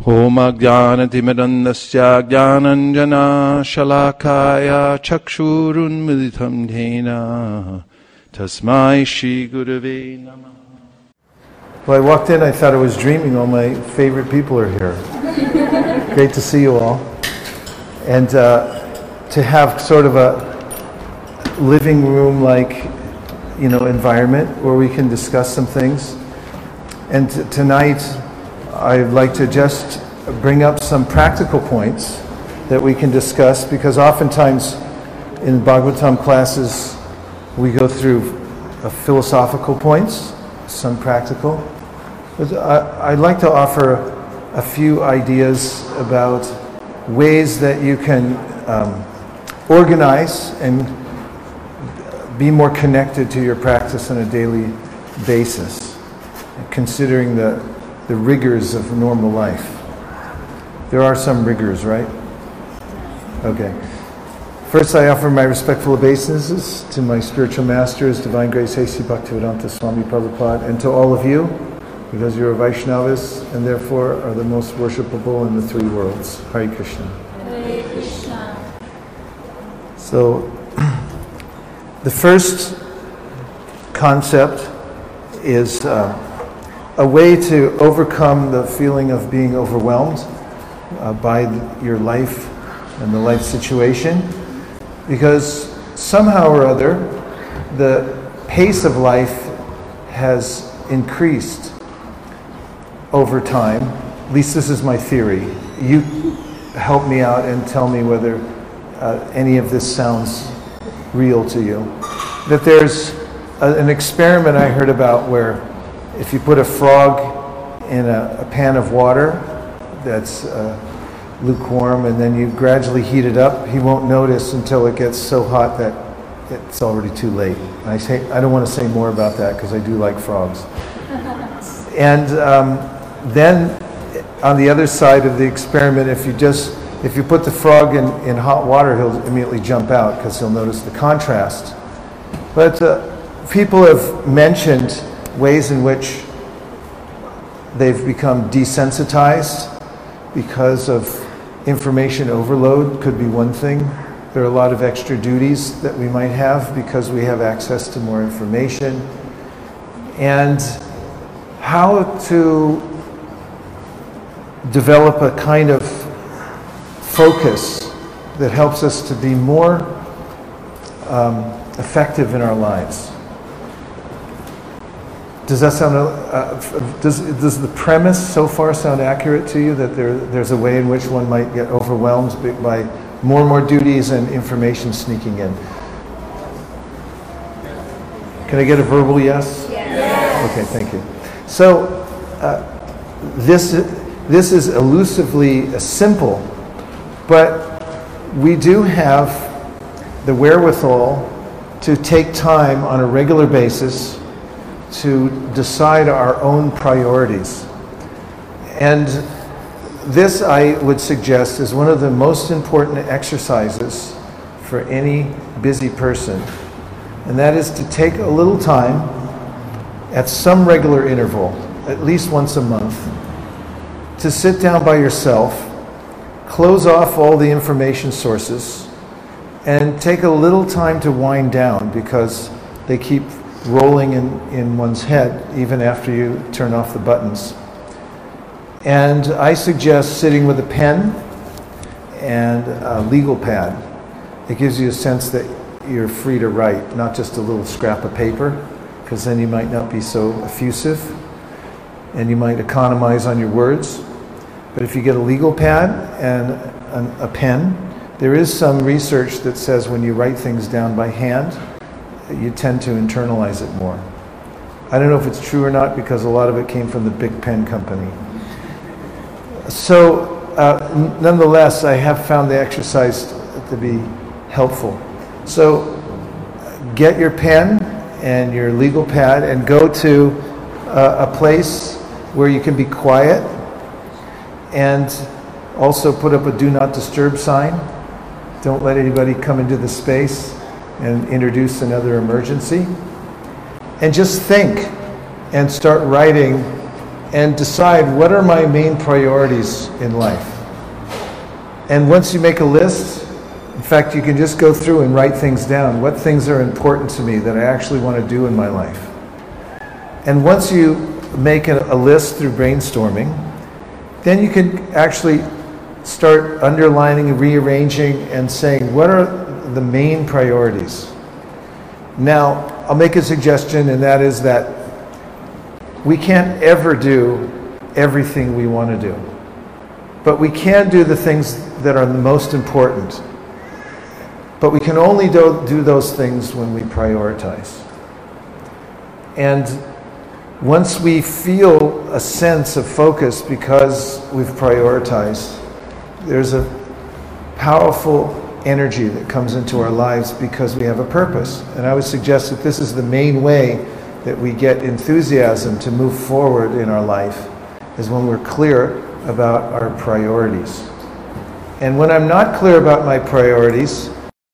Om Ajnanatimidandasya Jnananjana Shalakaya Chakshurunmilitam Dhena Tasmai Shri Gurave Namah. Well, I walked in, I thought I was dreaming. All my favorite people are here. Great to see you all. And to have sort of a living room-like, environment where we can discuss some things. And tonight, I'd like to just bring up some practical points that we can discuss, because oftentimes in Bhagavatam classes we go through philosophical points, some practical. But I'd like to offer a few ideas about ways that you can organize and be more connected to your practice on a daily basis, considering the rigors of normal life. There are some rigors, right? Okay. First, I offer my respectful obeisances to my spiritual masters, Divine Grace A.C. Bhaktivedanta Swami Prabhupada, and to all of you, because you're Vaishnavas and therefore are the most worshipable in the three worlds. Hare Krishna. Hare Krishna. So, the first concept is a way to overcome the feeling of being overwhelmed by your life and the life situation, because somehow or other the pace of life has increased over time. At least this is my theory. You help me out and tell me whether any of this sounds real to you. That there's an experiment I heard about where if you put a frog in a pan of water that's lukewarm and then you gradually heat it up, he won't notice until it gets so hot that it's already too late. And I don't want to say more about that because I do like frogs. And then on the other side of the experiment, if you put the frog in hot water, he'll immediately jump out because he'll notice the contrast. But people have mentioned ways in which they've become desensitized because of information overload. Could be one thing. There are a lot of extra duties that we might have because we have access to more information. And how to develop a kind of focus that helps us to be more effective in our lives. Does that sound? Does the premise so far sound accurate to you? That there's a way in which one might get overwhelmed by more and more duties and information sneaking in. Can I get a verbal yes? Yes. Okay, thank you. So this is elusively simple, but we do have the wherewithal to take time on a regular basis to decide our own priorities. And this, I would suggest, is one of the most important exercises for any busy person. And that is to take a little time at some regular interval, at least once a month, to sit down by yourself, close off all the information sources, and take a little time to wind down, because they keep rolling in one's head even after you turn off the buttons. And I suggest sitting with a pen and a legal pad. It gives you a sense that you're free to write, not just a little scrap of paper, because then you might not be so effusive and you might economize on your words. But if you get a legal pad and a pen, there is some research that says when you write things down by hand, you tend to internalize it more. I don't know if it's true or not, because a lot of it came from the Big Pen Company. So, nonetheless, I have found the exercise to be helpful. So, get your pen and your legal pad and go to a place where you can be quiet, and also put up a do not disturb sign. Don't let anybody come into the space and introduce another emergency. And just think and start writing and decide what are my main priorities in life. And once you make a list, in fact, you can just go through and write things down. What things are important to me that I actually want to do in my life? And once you make a list through brainstorming, then you can actually start underlining, rearranging, and saying, what are the main priorities? Now, I'll make a suggestion, and that is that we can't ever do everything we want to do. But we can do the things that are the most important. But we can only do those things when we prioritize. And once we feel a sense of focus because we've prioritized, there's a powerful energy that comes into our lives because we have a purpose. And I would suggest that this is the main way that we get enthusiasm to move forward in our life, is when we're clear about our priorities. And when I'm not clear about my priorities,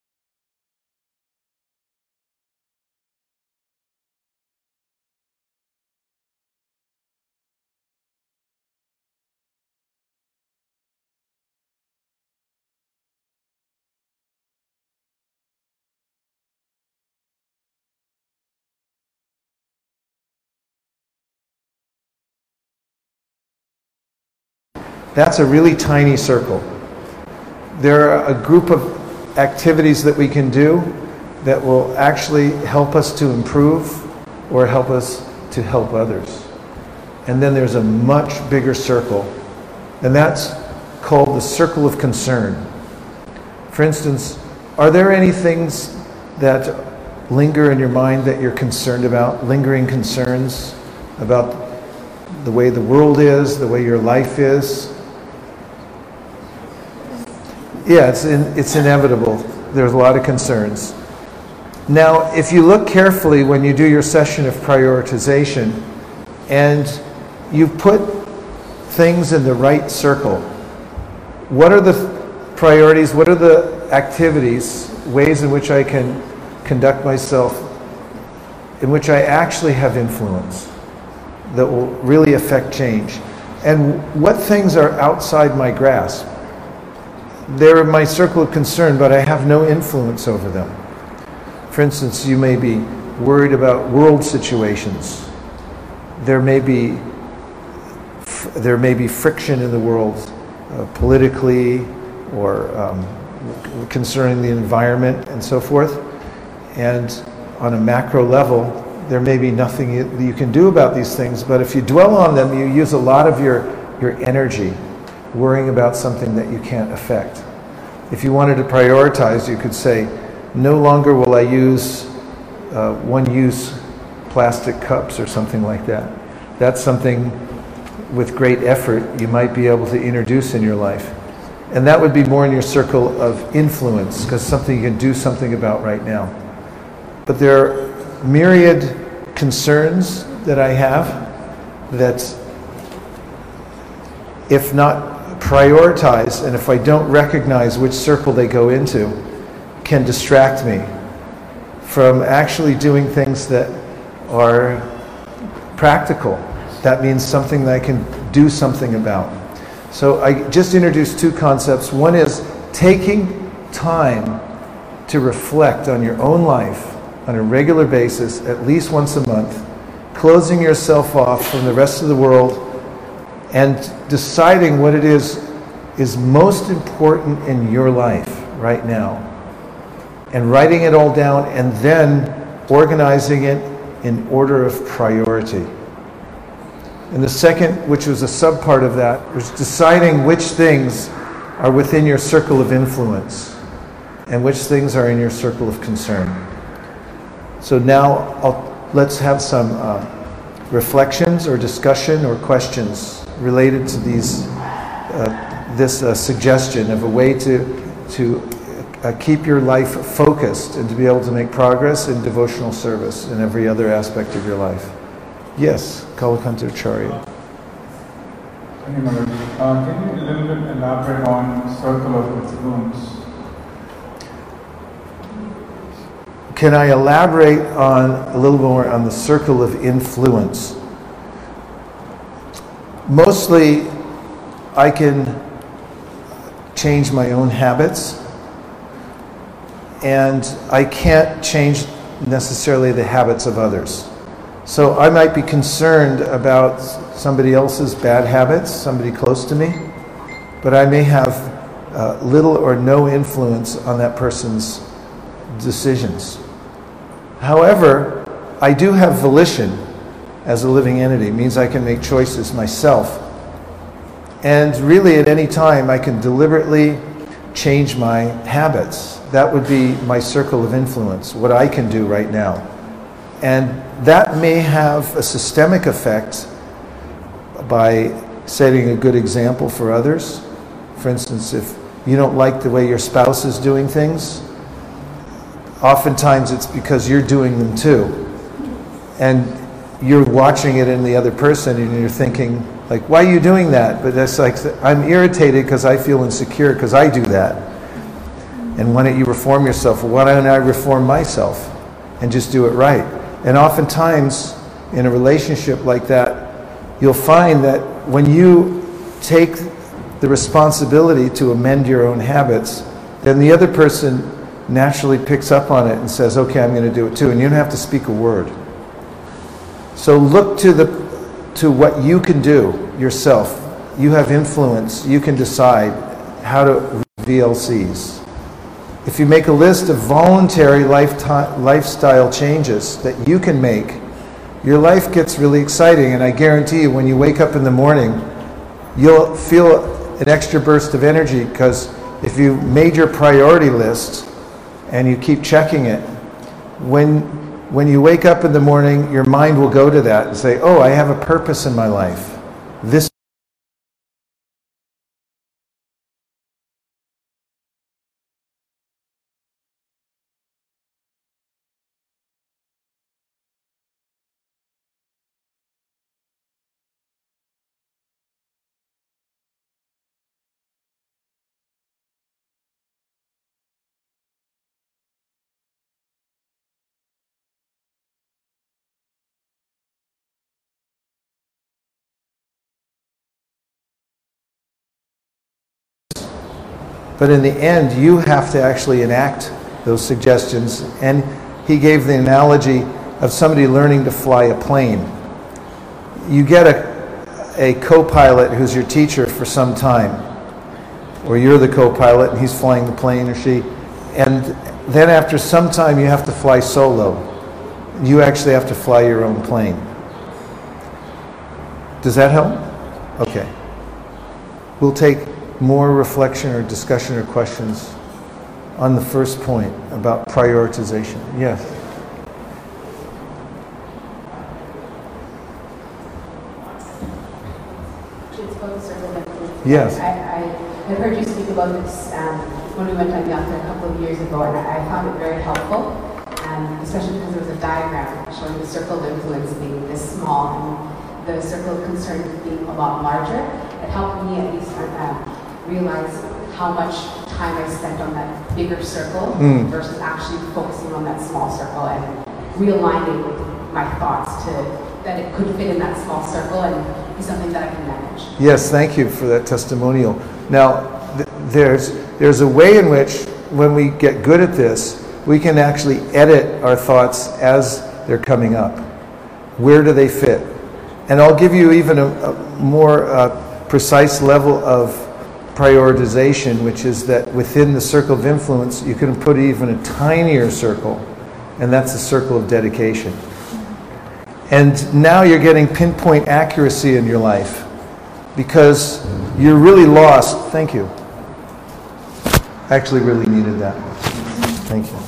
that's a really tiny circle. There are a group of activities that we can do that will actually help us to improve or help us to help others. And then there's a much bigger circle, and that's called the circle of concern. For instance, are there any things that linger in your mind that you're concerned about, lingering concerns about the way the world is, the way your life is? Yeah, it's inevitable. There's a lot of concerns. Now, if you look carefully when you do your session of prioritization and you put things in the right circle, what are the priorities, what are the activities, ways in which I can conduct myself, in which I actually have influence that will really affect change? And what things are outside my grasp? They're in my circle of concern, but I have no influence over them. For instance, you may be worried about world situations. There may be friction in the world, politically or concerning the environment and so forth. And on a macro level, there may be nothing you can do about these things, but if you dwell on them, you use a lot of your energy worrying about something that you can't affect. If you wanted to prioritize, you could say, no longer will I use one-use plastic cups or something like that. That's something with great effort you might be able to introduce in your life. And that would be more in your circle of influence, because something you can do something about right now. But there are myriad concerns that I have that, if not prioritized, and if I don't recognize which circle they go into, can distract me from actually doing things that are practical. That means something that I can do something about. So I just introduced two concepts. One is taking time to reflect on your own life on a regular basis, at least once a month, closing yourself off from the rest of the world and deciding what it is most important in your life right now, and writing it all down, and then organizing it in order of priority. And the second, which was a subpart of that, was deciding which things are within your circle of influence and which things are in your circle of concern. So now let's have some reflections or discussion or questions related to this suggestion of a way to keep your life focused and to be able to make progress in devotional service in every other aspect of your life. Yes, Kalakantaracharya. Thank you, Maharaj. Can you a little bit elaborate on circle of influence? Can I elaborate on a little more on the circle of influence? Mostly, I can change my own habits, and I can't change necessarily the habits of others. So I might be concerned about somebody else's bad habits, somebody close to me, but I may have little or no influence on that person's decisions. However, I do have volition as a living entity. It means I can make choices myself. And really at any time I can deliberately change my habits. That would be my circle of influence, what I can do right now. And that may have a systemic effect by setting a good example for others. For instance, if you don't like the way your spouse is doing things, oftentimes it's because you're doing them too. And you're watching it in the other person and you're thinking, like, why are you doing that? But that's like, I'm irritated because I feel insecure because I do that. And why don't you reform yourself? Well, why don't I reform myself and just do it right? And oftentimes in a relationship like that, you'll find that when you take the responsibility to amend your own habits, then the other person naturally picks up on it and says, okay, I'm going to do it too. And you don't have to speak a word. So look to what you can do yourself. You have influence. You can decide how to VLCs. If you make a list of voluntary lifestyle changes that you can make, your life gets really exciting. And I guarantee you, when you wake up in the morning, you'll feel an extra burst of energy, because if you made your priority list and you keep checking it, when you wake up in the morning, your mind will go to that and say, oh, I have a purpose in my life. This But in the end, you have to actually enact those suggestions. And he gave the analogy of somebody learning to fly a plane. You get a co-pilot who's your teacher for some time, or you're the co-pilot and he's flying the plane, or she, and then after some time you have to fly solo. You actually have to fly your own plane. Does that help? Okay. We'll take more reflection or discussion or questions on the first point about prioritization. Yes? Yes. I had heard you speak about this when we went on Yatra a couple of years ago, and I found it very helpful, especially because there was a diagram showing the circle of influence being this small and the circle of concern being a lot larger. It helped me at least realize how much time I spent on that bigger circle versus actually focusing on that small circle, and realigning my thoughts to that it could fit in that small circle and be something that I can manage. Yes, thank you for that testimonial. Now, there's a way in which, when we get good at this, we can actually edit our thoughts as they're coming up. Where do they fit? And I'll give you even a more precise level of prioritization, which is that within the circle of influence, you can put even a tinier circle, and that's the circle of dedication. And now you're getting pinpoint accuracy in your life, because you're really lost. Thank you. I actually really needed that. Thank you.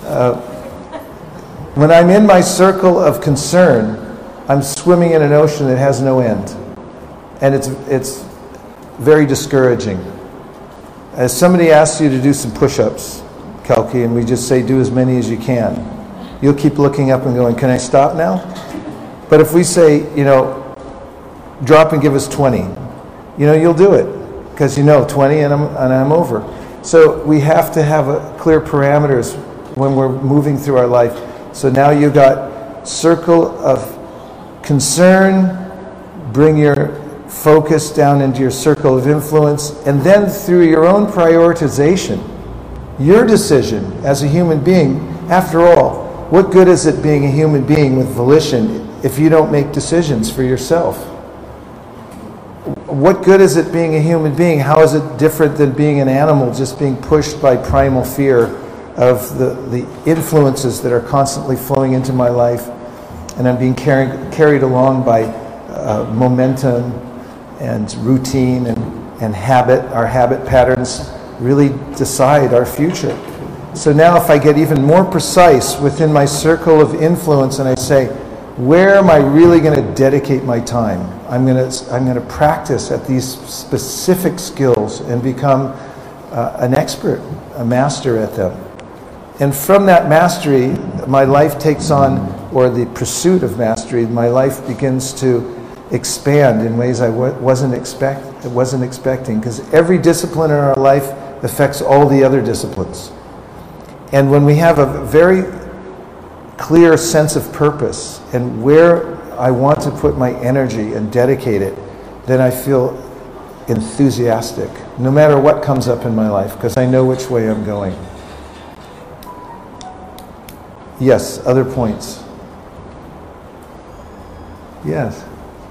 When I'm in my circle of concern, I'm swimming in an ocean that has no end. And it's very discouraging. As somebody asks you to do some push-ups, Kalki, and we just say do as many as you can, you'll keep looking up and going, can I stop now? But if we say, drop and give us 20, you'll do it, because 20 and I'm over. So we have to have a clear parameters when we're moving through our life. So now you've got circle of concern, bring your focus down into your circle of influence, and then through your own prioritization, your decision as a human being. After all, what good is it being a human being with volition if you don't make decisions for yourself? What good is it being a human being? How is it different than being an animal just being pushed by primal fear of the influences that are constantly flowing into my life, and I'm being carried along by momentum and routine and habit. Our habit patterns really decide our future. So now if I get even more precise within my circle of influence and I say, where am I really going to dedicate my time? I'm going to practice at these specific skills and become an expert, a master at them. And from that mastery, my life takes on, or the pursuit of mastery, my life begins to expand in ways I wasn't expecting, because every discipline in our life affects all the other disciplines. And when we have a very clear sense of purpose and where I want to put my energy and dedicate it, then I feel enthusiastic, no matter what comes up in my life, because I know which way I'm going. Yes, other points. Yes.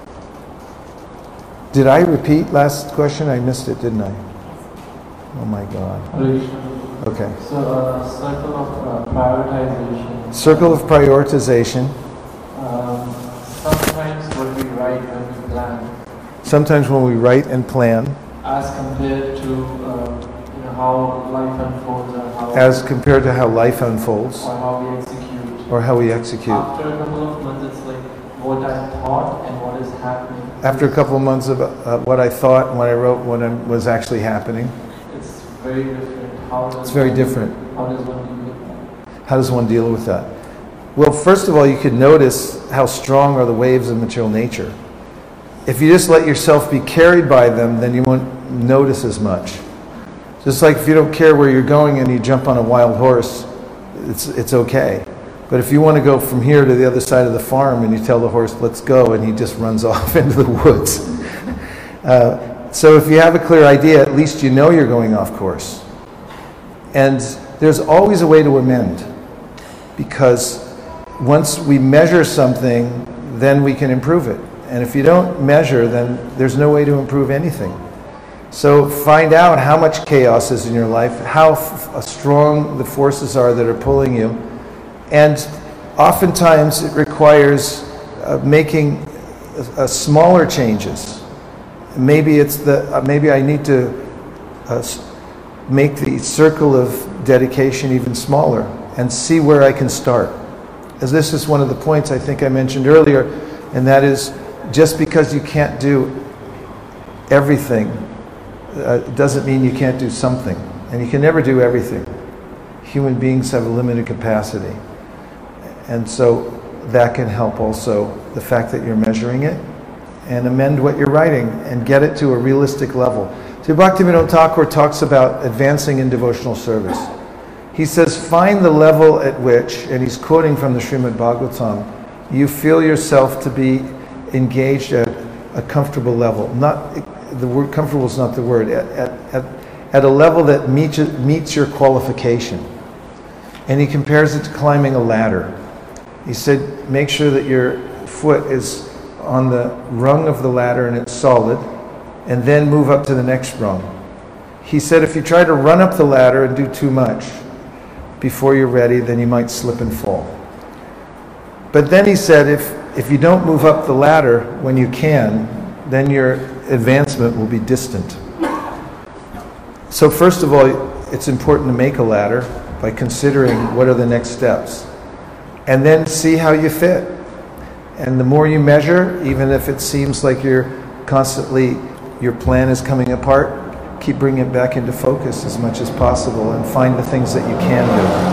Did I repeat last question? I missed it, didn't I? Oh my God. Okay. So, circle of prioritization. Circle of prioritization. Sometimes when we write, when we plan. Sometimes when we write and plan. As compared to how life unfolds, or how. As compared to how life unfolds. Or how we execute. Or how we execute. After a couple of months, it's like what I thought and what is happening. After a couple of months of what I thought and what I wrote, what was actually happening. It's very different. It's very different. How does one deal with that? How does one deal with that? Well, first of all, you could notice how strong are the waves of material nature. If you just let yourself be carried by them, then you won't notice as much. Just like if you don't care where you're going and you jump on a wild horse, it's okay. But if you want to go from here to the other side of the farm and you tell the horse, let's go, and he just runs off into the woods. So if you have a clear idea, at least you know you're going off course. And there's always a way to amend, because once we measure something, then we can improve it. And if you don't measure, then there's no way to improve anything. So find out how much chaos is in your life, how strong the forces are that are pulling you. And oftentimes it requires making smaller changes. Maybe I need to make the circle of dedication even smaller and see where I can start. As this is one of the points I think I mentioned earlier, and that is, just because you can't do everything doesn't mean you can't do something. And you can never do everything. Human beings have a limited capacity. And so that can help also, the fact that you're measuring it, and amend what you're writing and get it to a realistic level. So Bhaktivinoda Thakur talks about advancing in devotional service. He says, find the level at which, and he's quoting from the Srimad Bhagavatam, you feel yourself to be engaged at a comfortable level. Not the word comfortable is not the word. At a level that meets your qualification. And he compares it to climbing a ladder. He said, make sure that your foot is on the rung of the ladder and it's solid, and then move up to the next rung. He said if you try to run up the ladder and do too much before you're ready, then you might slip and fall. But then he said if you don't move up the ladder when you can, then your advancement will be distant. So first of all, it's important to make a ladder by considering what are the next steps. And then see how you fit. And the more you measure, even if it seems like you're constantly, your plan is coming apart, keep bringing it back into focus as much as possible and find the things that you can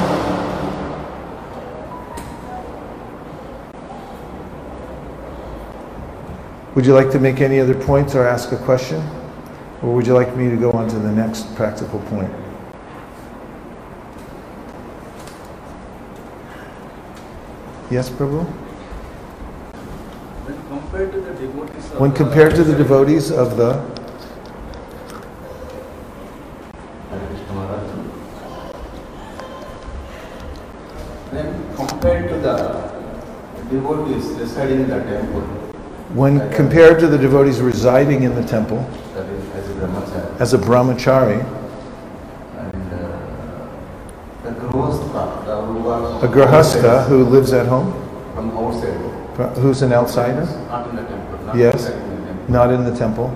do. Would you like to make any other points or ask a question? Or would you like me to go on to the next practical point? Yes, Prabhu? When compared to the devotees of the then compared to the devotees residing in the temple, when compared to the devotees residing in the temple that is as a brahmachari, as a brahmachari, and the grihastha, a grihastha who lives at home, from outside, who's an outsider, not in the temple, not Yes. residing in the temple. not in the temple.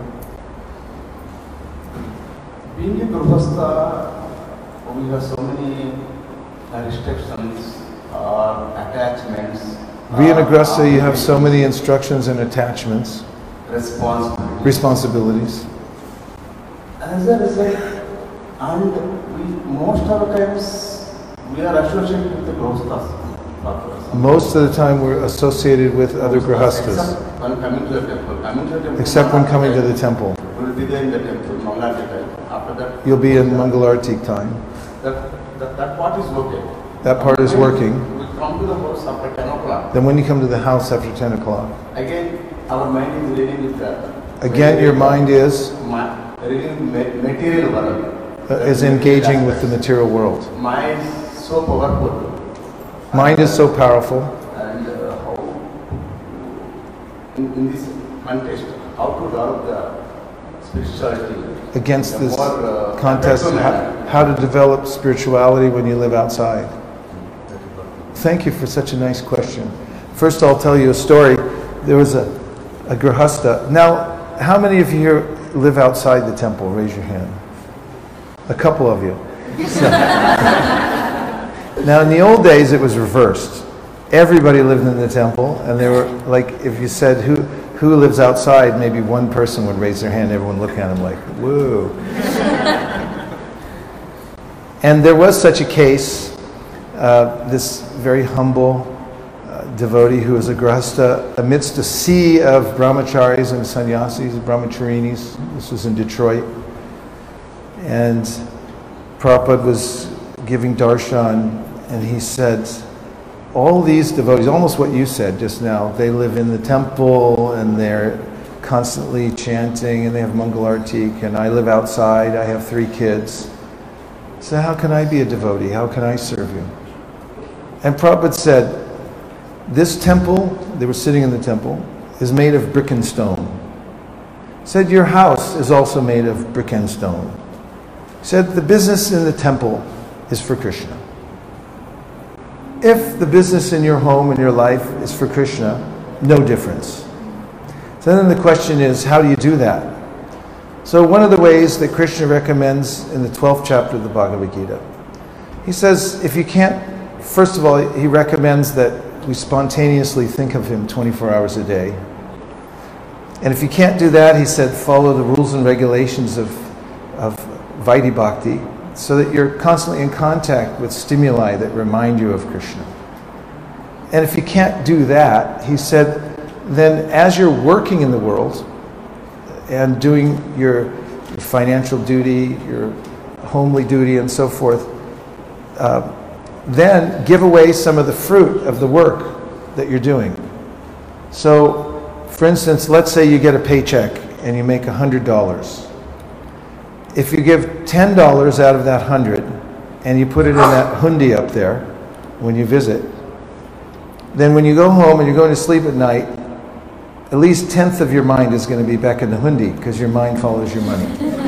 Being a grihastha, we have so many restrictions or attachments. Being a grihastha, you have so many instructions and attachments, responsibilities. As a result, and most of the times we are associated with the grihasthas. Most of the time we're associated with other grihasthas, Except when coming to the temple. except when coming to the temple. We will be there in the temple, Mangalarti time. After that, You'll be in Mangalarti time. that part is okay. That part is working. We come to the house after 10 o'clock. Then when you come to the house after 10 o'clock, Again, our mind is reading with the... again your mind is reading material world. engaging with the material world. Mind is so powerful. Mind is so powerful. And how, in this context, how to develop the spirituality. Against this more, contest, how to develop spirituality when you live outside. Thank you for such a nice question. First, I'll tell you a story. There was a grihastha. Now, how many of you here live outside the temple? Raise your hand. A couple of you. Now, in the old days, it was reversed. Everybody lived in the temple, and they were like, if you said who lives outside, maybe one person would raise their hand. Everyone look at him like, whoa. And there was such a case. This very humble devotee who was a grihastha amidst a sea of brahmacharis and sannyasis, brahmacharinis. This was in Detroit. And Prabhupada was giving darshan, and he said, all these devotees, almost what you said just now, they live in the temple and they're constantly chanting and they have Mangalartik, and I live outside, I have 3 kids. So how can I be a devotee? How can I serve you? And Prabhupada said, this temple, they were sitting in the temple, is made of brick and stone. He said, your house is also made of brick and stone. He said, the business in the temple is for Krishna. If the business in your home and your life is for Krishna, no difference. So then the question is, how do you do that? So one of the ways that Krishna recommends in the 12th chapter of the Bhagavad Gita, he says, if you can't, first of all, he recommends that we spontaneously think of him 24 hours a day. And if you can't do that, he said, follow the rules and regulations of Vaidhi Bhakti, so that you're constantly in contact with stimuli that remind you of Krishna. And if you can't do that, he said, then as you're working in the world and doing your financial duty, your homely duty and so forth, then give away some of the fruit of the work that you're doing. So, for instance, let's say you get a paycheck and you make $100. If you give $10 out of that 100 and you put it in that hundi up there when you visit, then when you go home and you're going to sleep at night, at least 1/10 of your mind is going to be back in the hundi because your mind follows your money.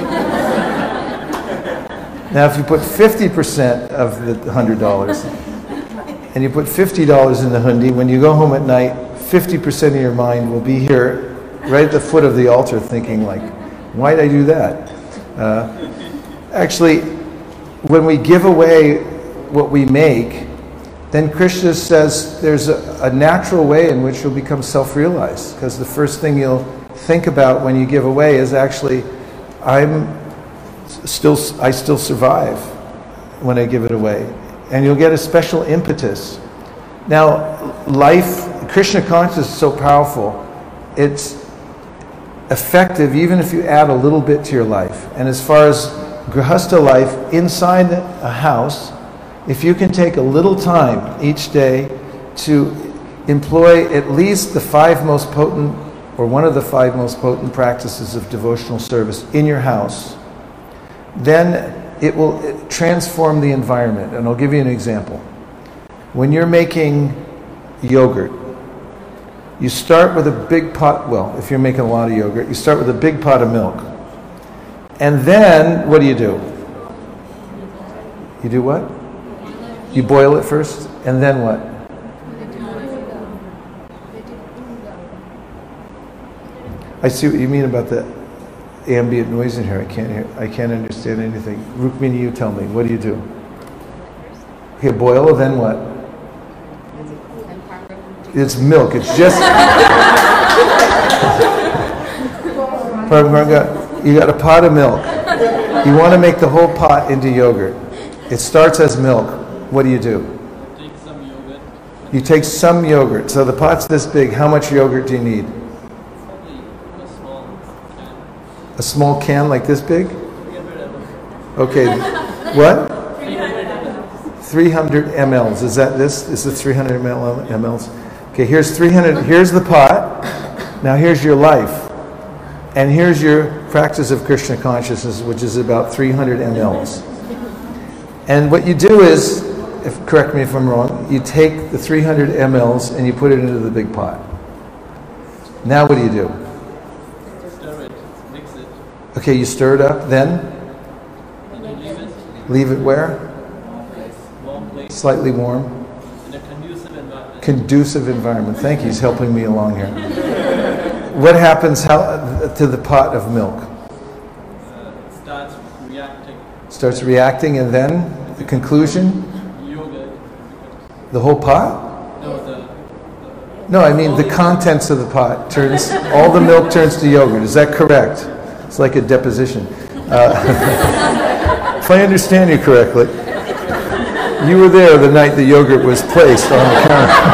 Now if you put 50% of the $100 and you put $50 in the hundi, when you go home at night, 50% of your mind will be here right at the foot of the altar thinking like, why did I do that? Actually, when we give away what we make, then Krishna says there's a natural way in which you'll become self-realized, because the first thing you'll think about when you give away is actually, I still survive when I give it away. And you'll get a special impetus. Now, Krishna consciousness is so powerful, it's effective even if you add a little bit to your life. And as far as grihastha life, inside a house, if you can take a little time each day to employ at least the 5 most potent, or one of the 5 most potent practices of devotional service in your house, then it will transform the environment. And I'll give you an example. When you're making yogurt, you start with a big pot, well, if you're making a lot of yogurt, you start with a big pot of milk. And then, what do? You do what? You boil it first, and then what? I see what you mean about the ambient noise in here. I can't understand anything. Rukmini, you tell me. What do? Okay, boil, then what? It's milk. It's just... You got a pot of milk. You want to make the whole pot into yogurt. It starts as milk. What do? Take some yogurt. You take some yogurt. So the pot's this big. How much yogurt do you need? Probably a small can. A small can like this big? 300 ml. Okay. What? 300 mLs. Is that this? Is it 300 mLs? Okay, here's 300. Here's the pot. Now here's your life. And here's your practice of Krishna consciousness, which is about 300 mLs. And what you do is, correct me if I'm wrong, you take the 300 mLs and you put it into the big pot. Now what do? Stir it, mix it, Okay, you stir it up, then and you leave it leave it where? warm place Slightly warm. in a conducive environment. Conducive environment. Thank you, he's helping me along here. What happens to the pot of milk? It starts reacting. Starts reacting, and then the conclusion? Yogurt. The whole pot? No, No, I mean the contents of the pot turns, all the milk turns to yogurt. Is that correct? It's like a deposition. If I understand you correctly, you were there the night the yogurt was placed on the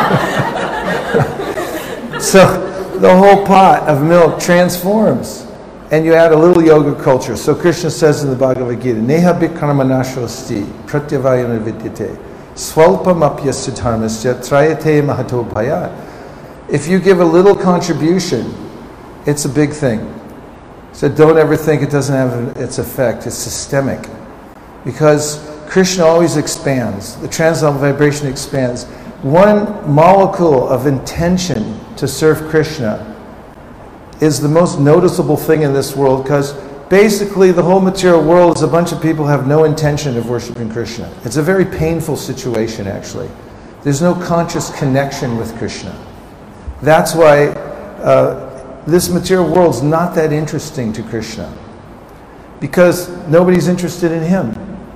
counter. So the whole pot of milk transforms, and you add a little yoga culture. So Krishna says in the Bhagavad Gita, Neha bhikarmanashosti pratyavayana vidyate swalpam apyasya dharmasya trayate mahato bhayat. If you give a little contribution, it's a big thing. So don't ever think it doesn't have its effect. It's systemic. Because Krishna always expands. The transcendental vibration expands. One molecule of intention to serve Krishna is the most noticeable thing in this world, because basically the whole material world is a bunch of people who have no intention of worshiping Krishna. It's a very painful situation, actually. There's no conscious connection with Krishna. That's why this material world's not that interesting to Krishna, because nobody's interested in him.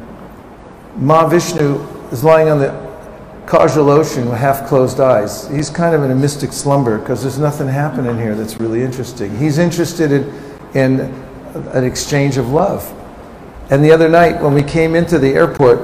Mahavishnu is lying on the causal ocean with half-closed eyes. He's kind of in a mystic slumber because there's nothing happening here that's really interesting. He's interested in an exchange of love. And the other night when we came into the airport,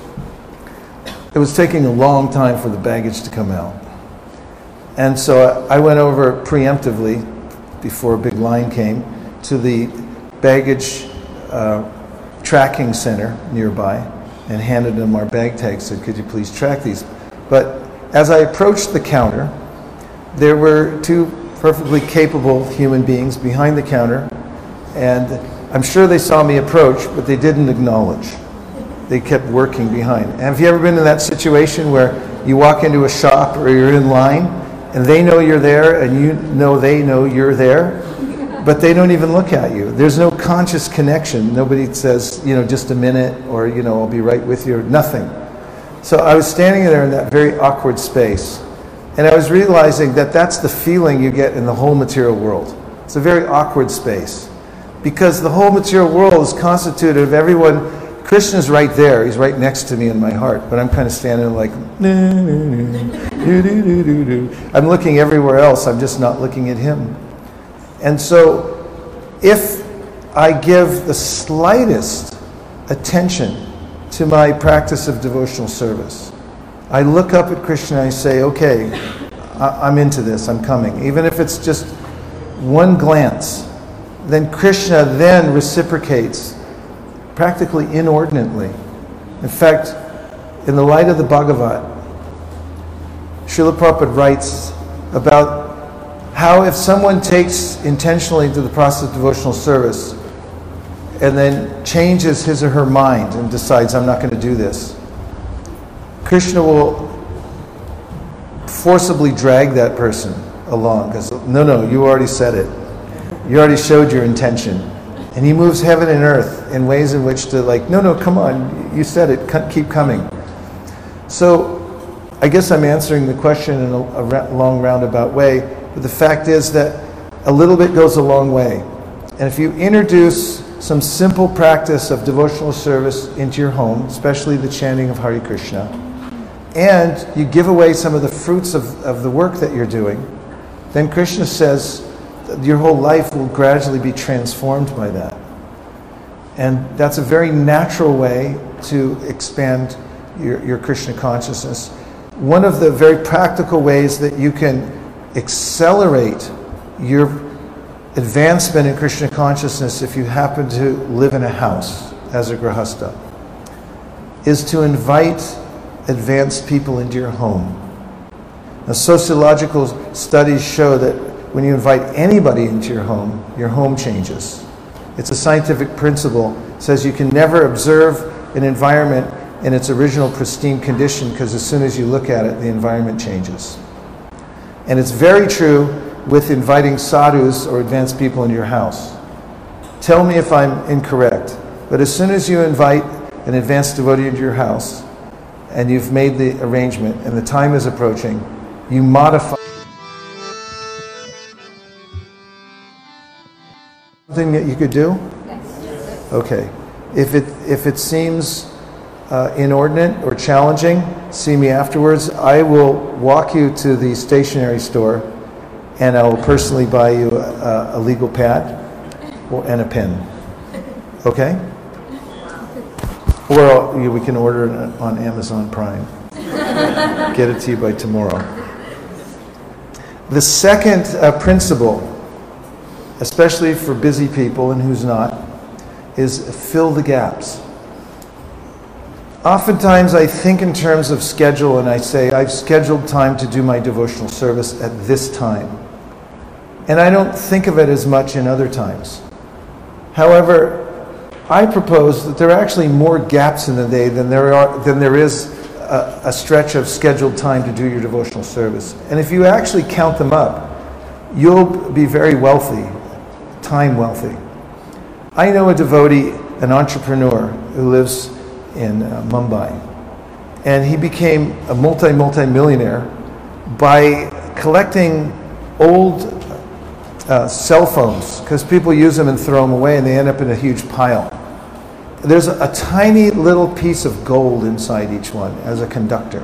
it was taking a long time for the baggage to come out. And so I went over preemptively, before a big line came, to the baggage tracking center nearby, and handed them our bag tags, said, could you please track these? But as I approached the counter, there were 2 perfectly capable human beings behind the counter, and I'm sure they saw me approach, but they didn't acknowledge. They kept working behind. And have you ever been in that situation where you walk into a shop or you're in line, and they know you're there, and you know they know you're there, but they don't even look at you. There's no conscious connection. Nobody says, just a minute, or, I'll be right with you, or nothing. So I was standing there in that very awkward space, and I was realizing that that's the feeling you get in the whole material world. It's a very awkward space, because the whole material world is constituted of everyone. Krishna's right there. He's right next to me in my heart, but I'm kind of standing like, I'm looking everywhere else. I'm just not looking at him. And so, if I give the slightest attention to my practice of devotional service, I look up at Krishna and I say, okay, I'm into this, I'm coming. Even if it's just one glance, then Krishna then reciprocates practically inordinately. In fact, in the light of the Bhagavad, Srila Prabhupada writes about how if someone takes intentionally into the process of devotional service and then changes his or her mind and decides, I'm not going to do this, Krishna will forcibly drag that person along because, no, you already said it. You already showed your intention. And he moves heaven and earth in ways in which to no, come on, you said it, keep coming. So I guess I'm answering the question in a long roundabout way, but the fact is that a little bit goes a long way. And if you introduce some simple practice of devotional service into your home, especially the chanting of Hare Krishna, and you give away some of the fruits of the work that you're doing, then Krishna says that your whole life will gradually be transformed by that. And that's a very natural way to expand your Krishna consciousness. One of the very practical ways that you can accelerate your advancement in Krishna consciousness if you happen to live in a house as a grahastha is to invite advanced people into your home. Now, sociological studies show that when you invite anybody into your home changes. It's a scientific principle. It says you can never observe an environment in its original pristine condition because as soon as you look at it, the environment changes. And it's very true with inviting sadhus or advanced people into your house. Tell me if I'm incorrect, but as soon as you invite an advanced devotee into your house and you've made the arrangement and the time is approaching, you modify something that you could do? Yes. Okay. If it seems inordinate or challenging, see me afterwards. I will walk you to the stationery store and I will personally buy you a legal pad and a pen. Okay? Or we can order it on Amazon Prime. Get it to you by tomorrow. The second principle, especially for busy people and who's not, is fill the gaps. Oftentimes I think in terms of schedule and I say, I've scheduled time to do my devotional service at this time. And I don't think of it as much in other times. However, I propose that there are actually more gaps in the day than there is a stretch of scheduled time to do your devotional service. And if you actually count them up, you'll be very wealthy, time wealthy. I know a devotee, an entrepreneur who lives in Mumbai, and he became a multi-millionaire by collecting old cell phones, because people use them and throw them away and they end up in a huge pile. There's a tiny little piece of gold inside each one as a conductor.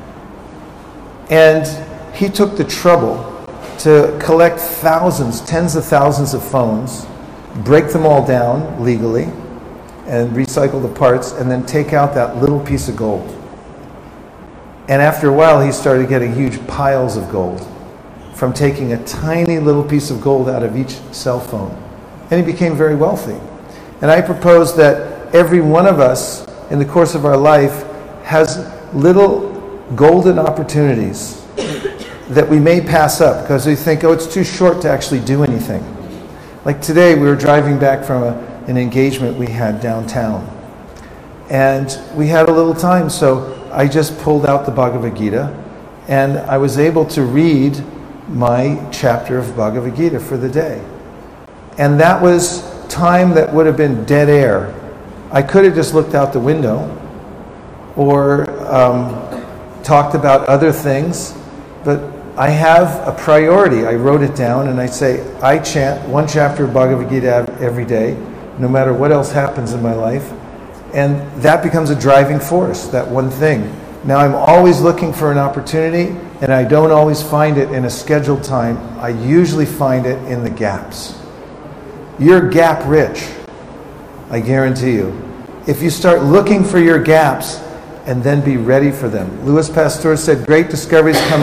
And he took the trouble to collect thousands, tens of thousands of phones, break them all down legally, and recycle the parts, and then take out that little piece of gold. And after a while, he started getting huge piles of gold from taking a tiny little piece of gold out of each cell phone. And he became very wealthy. And I propose that every one of us, in the course of our life, has little golden opportunities that we may pass up because we think, oh, it's too short to actually do anything. Like today, we were driving back from an engagement we had downtown. And we had a little time, so I just pulled out the Bhagavad Gita, and I was able to read my chapter of Bhagavad Gita for the day. And that was time that would have been dead air. I could have just looked out the window or talked about other things, but I have a priority. I wrote it down and I say, I chant one chapter of Bhagavad Gita every day, no matter what else happens in my life. And that becomes a driving force, that one thing. Now I'm always looking for an opportunity, and I don't always find it in a scheduled time. I usually find it in the gaps. You're gap rich, I guarantee you. If you start looking for your gaps and then be ready for them. Louis Pasteur said, great discoveries come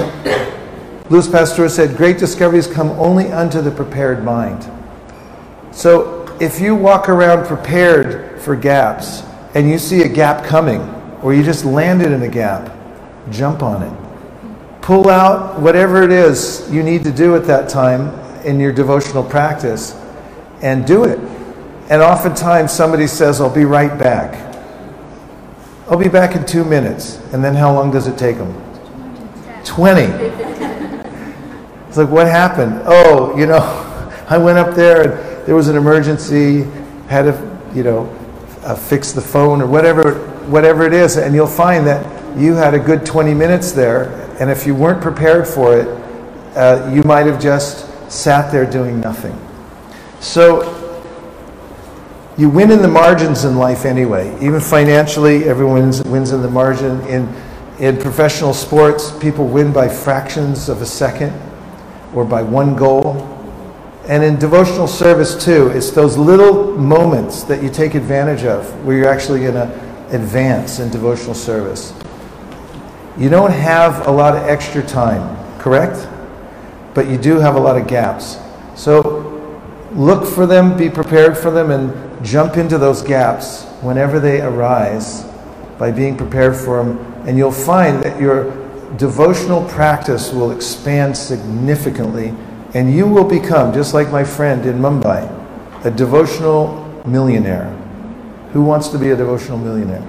only unto the prepared mind. So if you walk around prepared for gaps and you see a gap coming, or you just landed in a gap, jump on it. pull out whatever it is you need to do at that time in your devotional practice and do it. And oftentimes somebody says, I'll be right back. I'll be back in 2 minutes. And then how long does it take them? 20. It's like, what happened? Oh, I went up there and there was an emergency, had to, fix the phone or whatever it is. And you'll find that you had a good 20 minutes there. And if you weren't prepared for it, you might have just sat there doing nothing. So you win in the margins in life anyway. Even financially, everyone wins in the margin. In professional sports, people win by fractions of a second or by one goal. And in devotional service too, it's those little moments that you take advantage of where you're actually going to advance in devotional service. You don't have a lot of extra time, correct? But you do have a lot of gaps. So look for them, be prepared for them, and jump into those gaps whenever they arise by being prepared for them. And you'll find that your devotional practice will expand significantly, and you will become, just like my friend in Mumbai, a devotional millionaire. Who wants to be a devotional millionaire?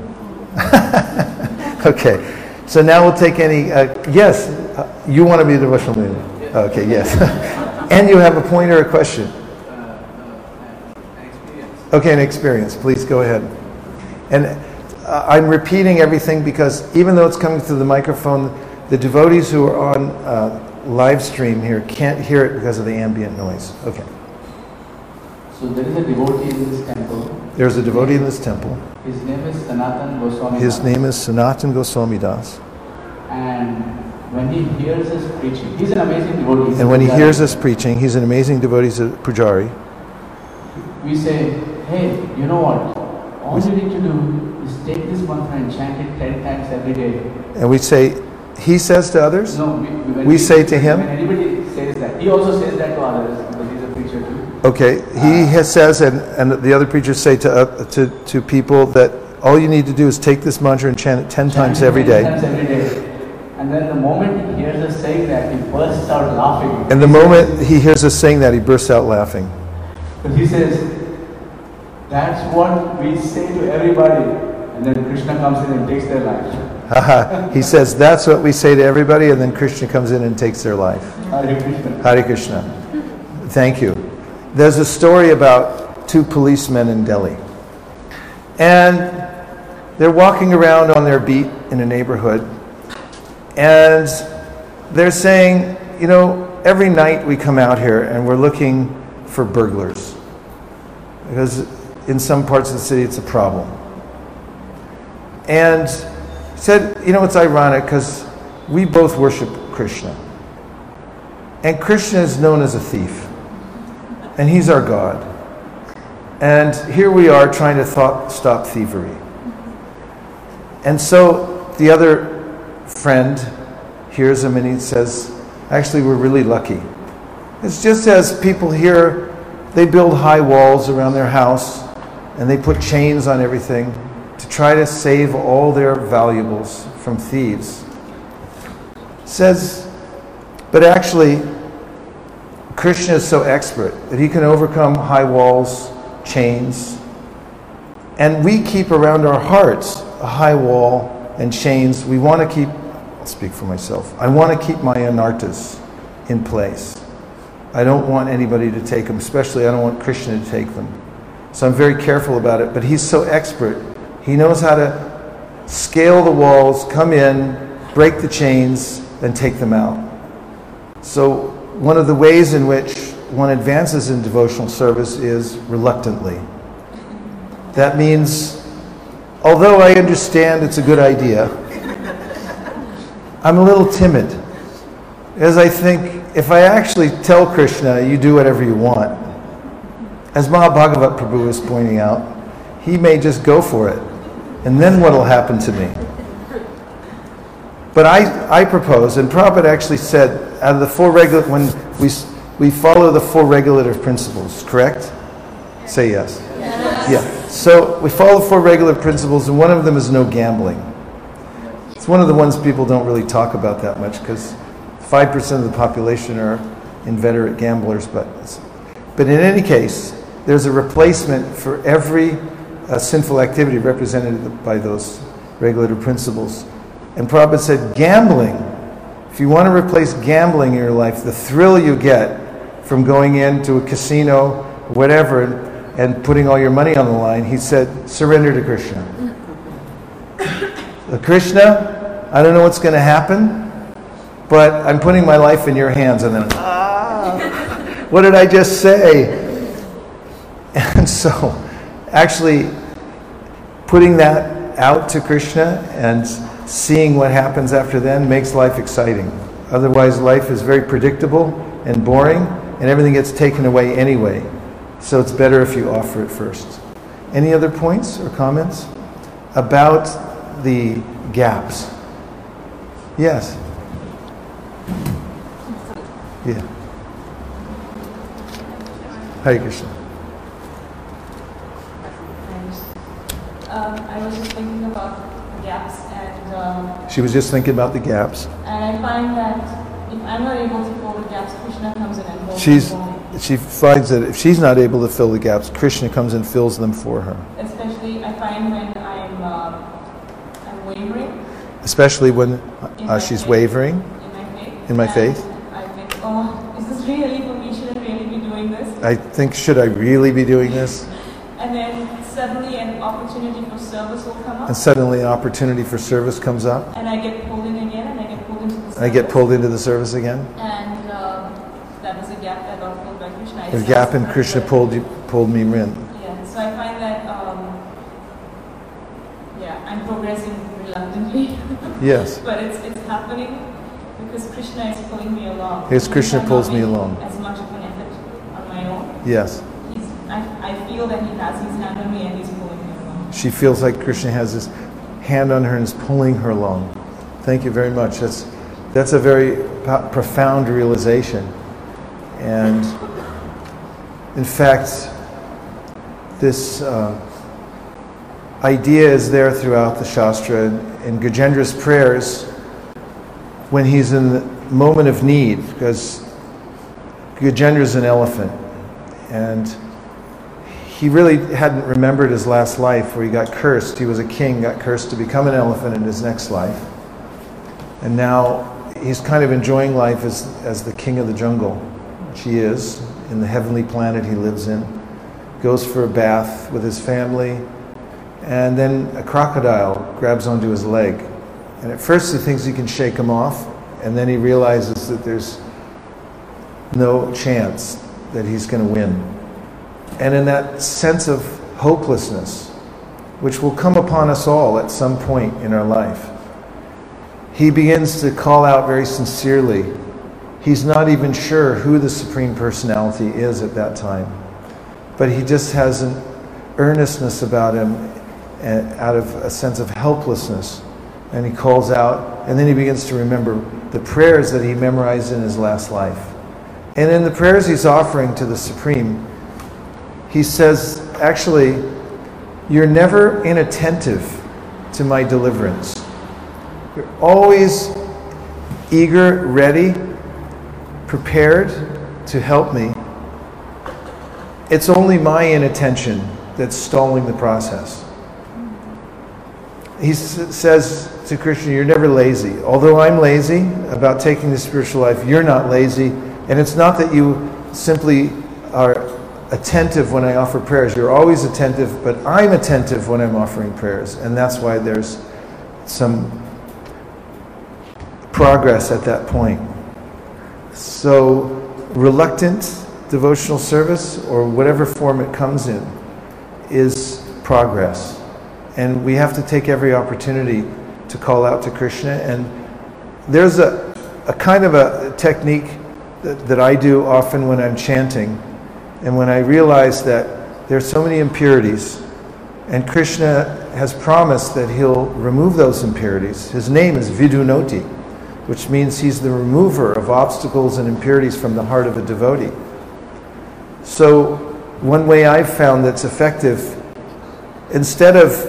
Okay. So now we'll take any, yes, you want to be a devotional millionaire? Okay, yes. And you have a point or a question? An experience. Okay, an experience. Please go ahead. And I'm repeating everything because even though it's coming through the microphone, the devotees who are on live stream here can't hear it because of the ambient noise. Okay. So there is a devotee in this temple. There's a devotee in this temple. His name is Sanatan Goswami. His name is Sanatan Goswami Das. And when he hears us preaching, he's an amazing devotee. And when he hears us preaching, he's an amazing devotee, he's a pujari. We say, hey, you know what? All you need to do is take this mantra and chant it 10 times every day. And we say, he says to others? No, we say to him? When anybody says that, he also says that to others because he's a preacher too. Okay, he says, and the other preachers say to people that all you need to do is take this mantra and chant it 10 times every day. 10 times every day. And then the moment he hears us saying that, he bursts out laughing. And the moment he hears us saying that, he bursts out laughing. But he says, that's what we say to everybody. And then Krishna comes in and takes their life. He says, that's what we say to everybody, and then Krishna comes in and takes their life. Hare Krishna. Hare Krishna. Thank you. There's a story about two policemen in Delhi. And they're walking around on their beat in a neighborhood. And they're saying, every night we come out here and we're looking for burglars. Because in some parts of the city it's a problem. And said, it's ironic because we both worship Krishna. And Krishna is known as a thief. And he's our God. And here we are trying to stop thievery. And so the other friend hears him and he says, actually, we're really lucky. It's just as people here, they build high walls around their house and they put chains on everything to try to save all their valuables from thieves. Says, but actually, Krishna is so expert that he can overcome high walls, chains, and we keep around our hearts a high wall and chains. We want to keep, I'll speak for myself, I want to keep my anartas in place. I don't want anybody to take them, especially I don't want Krishna to take them. So I'm very careful about it, but he's so expert. He knows how to scale the walls, come in, break the chains, and take them out. So one of the ways in which one advances in devotional service is reluctantly. That means, although I understand it's a good idea, I'm a little timid. As I think, if I actually tell Krishna, you do whatever you want, as Mahabhagavat Prabhu is pointing out, he may just go for it. And then what will happen to me? But I propose, and Prabhupada actually said, out of the four when we follow the four regulative principles, correct? Say yes. Yeah. So we follow the four regulative principles, and one of them is no gambling. It's one of the ones people don't really talk about that much because 5% of the population are inveterate gamblers, but in any case, there's a replacement for every sinful activity represented by those regulative principles. And Prabhupada said, gambling, if you want to replace gambling in your life, the thrill you get from going into a casino, whatever, and putting all your money on the line, he said, surrender to Krishna. Krishna, I don't know what's going to happen, but I'm putting my life in your hands. And then, what did I just say? And so, actually, putting that out to Krishna and seeing what happens after then makes life exciting. Otherwise, life is very predictable and boring, and everything gets taken away anyway. So it's better if you offer it first. Any other points or comments about the gaps? Yes. Yeah. Hare Krishna. I was just thinking about the gaps, and She was just thinking about the gaps. and I find that if I'm not able to fill the gaps, Krishna comes in and fills She's them for me. she finds that if she's not able to fill the gaps, Krishna comes and fills them for her. Especially, I find when I'm wavering Especially when in my she's faith. wavering in my And faith. I think, oh, is this really for me? Should I really be doing this? I think, should I really be doing this? And then suddenly an opportunity for service will come up, And suddenly an opportunity for service comes up. and I get pulled in again, and I get pulled into the service. I get pulled into the service again. And that was a gap that got filled by Krishna. A gap in Krishna pulled me in. Yeah, so I find that, I'm progressing reluctantly. Yes. But it's happening because Krishna is pulling me along. Yes, Krishna I'm pulls not me making along. as much of an effort on my own. Yes. I feel that he has his hand on me and he's pulling me along. She feels like Krishna has his hand on her and is pulling her along. Thank you very much. That's a very profound realization. And in fact, this idea is there throughout the Shastra. In Gajendra's prayers, when he's in the moment of need, because Gajendra's an elephant, and he really hadn't remembered his last life where he got cursed. He was a king, got cursed to become an elephant in his next life. And now he's kind of enjoying life as the king of the jungle, which he is, in the heavenly planet he lives in. Goes for a bath with his family, and then a crocodile grabs onto his leg. And at first he thinks he can shake him off, and then he realizes that there's no chance that he's going to win. And in that sense of hopelessness, which will come upon us all at some point in our life, he begins to call out very sincerely. He's not even sure who the Supreme Personality is at that time, but he just has an earnestness about him out of a sense of helplessness. And he calls out, and then he begins to remember the prayers that he memorized in his last life. And in the prayers he's offering to the Supreme, he says, actually, you're never inattentive to my deliverance. You're always eager, ready, prepared to help me. It's only my inattention that's stalling the process. He says to Krishna, you're never lazy. Although I'm lazy about taking the spiritual life, you're not lazy. And it's not that you simply are attentive when I offer prayers. You're always attentive, but I'm attentive when I'm offering prayers. And that's why there's some progress at that point. So reluctant devotional service, or whatever form it comes in, is progress. And we have to take every opportunity to call out to Krishna. And there's a kind of a technique that I do often when I'm chanting. And when I realize that there's so many impurities, and Krishna has promised that he'll remove those impurities. His name is Vidunoti, which means he's the remover of obstacles and impurities from the heart of a devotee. So one way I've found that's effective, instead of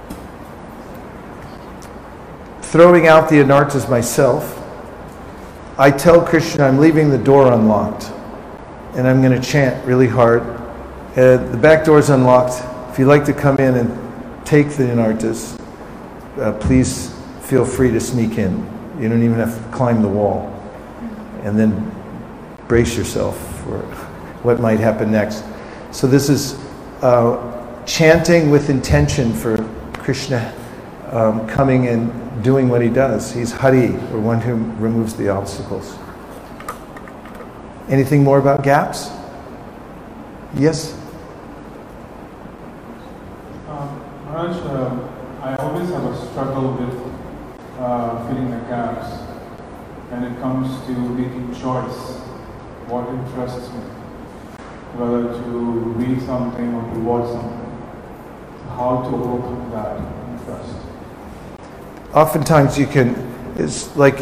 throwing out the anarthas myself, I tell Krishna I'm leaving the door unlocked, and I'm going to chant really hard. The back door is unlocked. If you'd like to come in and take the anartas, please feel free to sneak in. You don't even have to climb the wall. And then brace yourself for what might happen next. So this is chanting with intention for Krishna coming and doing what he does. He's Hari, or one who removes the obstacles. Anything more about gaps? Yes? Maharaj, I always have a struggle with filling the gaps when it comes to making choice, what interests me, whether to read something or to watch something. How to overcome that interest? Oftentimes you can, it's like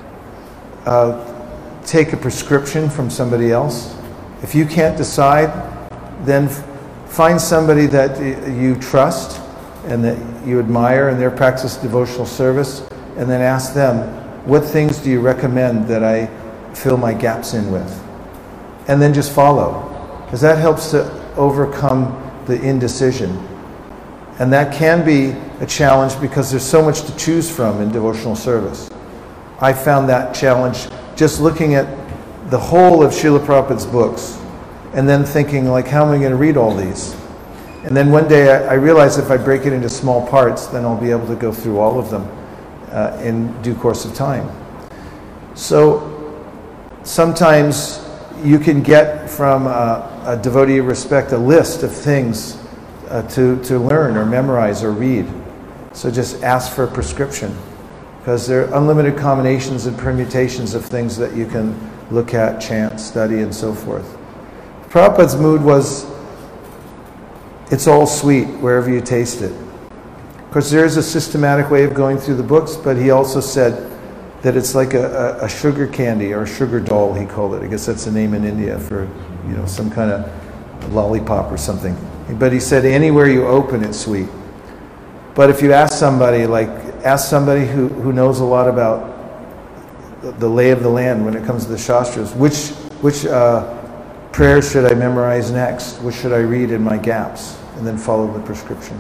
take a prescription from somebody else. If you can't decide, then find somebody that you trust and that you admire and their practice devotional service, and then ask them, what things do you recommend that I fill my gaps in with? And then just follow, because that helps to overcome the indecision. And that can be a challenge because there's so much to choose from in devotional service. I found that challenge just looking at the whole of Srila Prabhupada's books and then thinking, like, how am I going to read all these? And then one day I realized if I break it into small parts, then I'll be able to go through all of them in due course of time. So sometimes you can get from a devotee of respect a list of things to learn or memorize or read. So just ask for a prescription, because there are unlimited combinations and permutations of things that you can look at, chant, study, and so forth. Prabhupada's mood was, it's all sweet wherever you taste it. Of course, there is a systematic way of going through the books, but he also said that it's like a sugar candy, or a sugar doll, he called it. I guess that's the name in India for, some kind of lollipop or something. But he said anywhere you open, it's sweet. But if you ask somebody who knows a lot about the lay of the land when it comes to the Shastras, which prayers should I memorize next? Which should I read in my gaps? And then follow the prescription.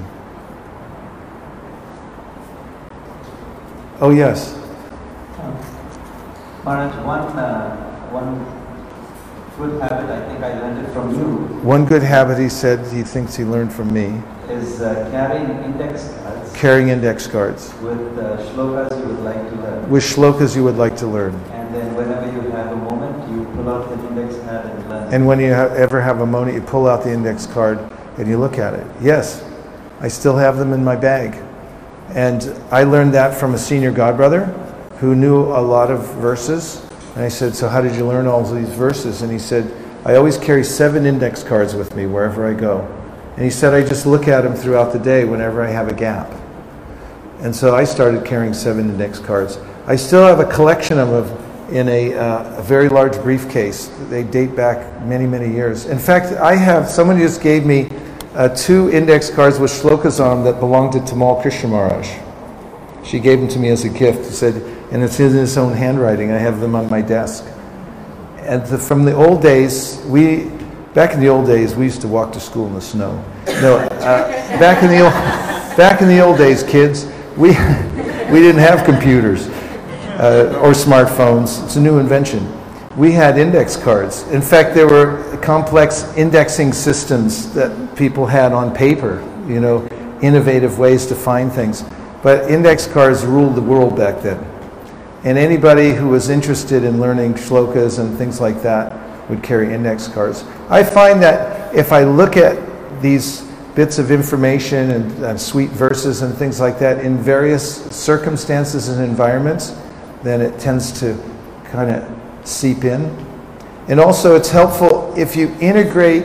Oh, yes. Maharaj, one good habit, I think I learned it from you. One good habit, he said, he thinks he learned from me, is carrying index cards. Carrying index cards. With shlokas you would like to learn. With shlokas you would like to learn. And then whenever you have a moment, you pull out the index card and learn. And when you ever have a moment, you pull out the index card and you look at it. Yes, I still have them in my bag. And I learned that from a senior godbrother who knew a lot of verses. And I said, so how did you learn all these verses? And he said, I always carry 7 index cards with me wherever I go. And he said, I just look at them throughout the day whenever I have a gap. And so I started carrying 7 index cards. I still have a collection of them in a very large briefcase. They date back many, many years. In fact, someone just gave me 2 index cards with shlokas on them that belonged to Tamal Krishna Maharaj. She gave them to me as a gift. She said, and it's in his own handwriting. I have them on my desk. And from the old days, back in the old days, we used to walk to school in the snow. No, back in the old days, kids, we didn't have computers or smartphones. It's a new invention. We had index cards. In fact, there were complex indexing systems that people had on paper, innovative ways to find things. But index cards ruled the world back then. And anybody who was interested in learning shlokas and things like that would carry index cards. I find that if I look at these bits of information and sweet verses and things like that in various circumstances and environments, then it tends to kind of seep in. And also it's helpful if you integrate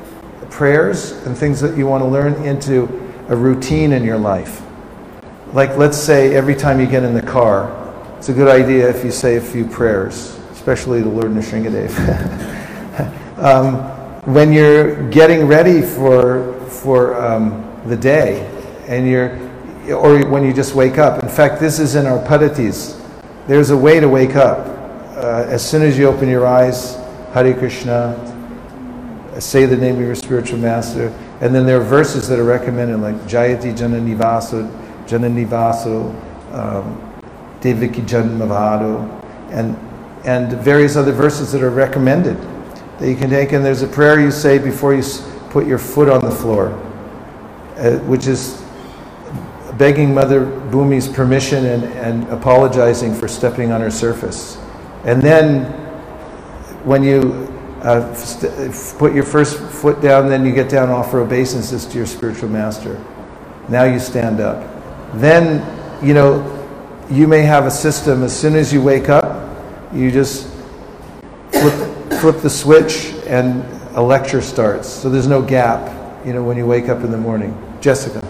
prayers and things that you want to learn into a routine in your life. Like, let's say every time you get in the car, it's a good idea if you say a few prayers, especially the Lord Nrsingadev. When you're getting ready for the day, or when you just wake up. In fact, this is in our Padhatis. There's a way to wake up. as soon as you open your eyes, Hare Krishna, say the name of your spiritual master. And then there are verses that are recommended, like Jayati Jananivaso, Devaki Janmavado, and various other verses that are recommended that you can take. And there's a prayer you say before you put your foot on the floor, which is begging Mother Bhumi's permission and apologizing for stepping on her surface. And then when you put your first foot down, then you get down and offer obeisances to your spiritual master. Now you stand up. Then, you may have a system. As soon as you wake up, you just flip the switch and a lecture starts. So there's no gap, when you wake up in the morning. Jessica.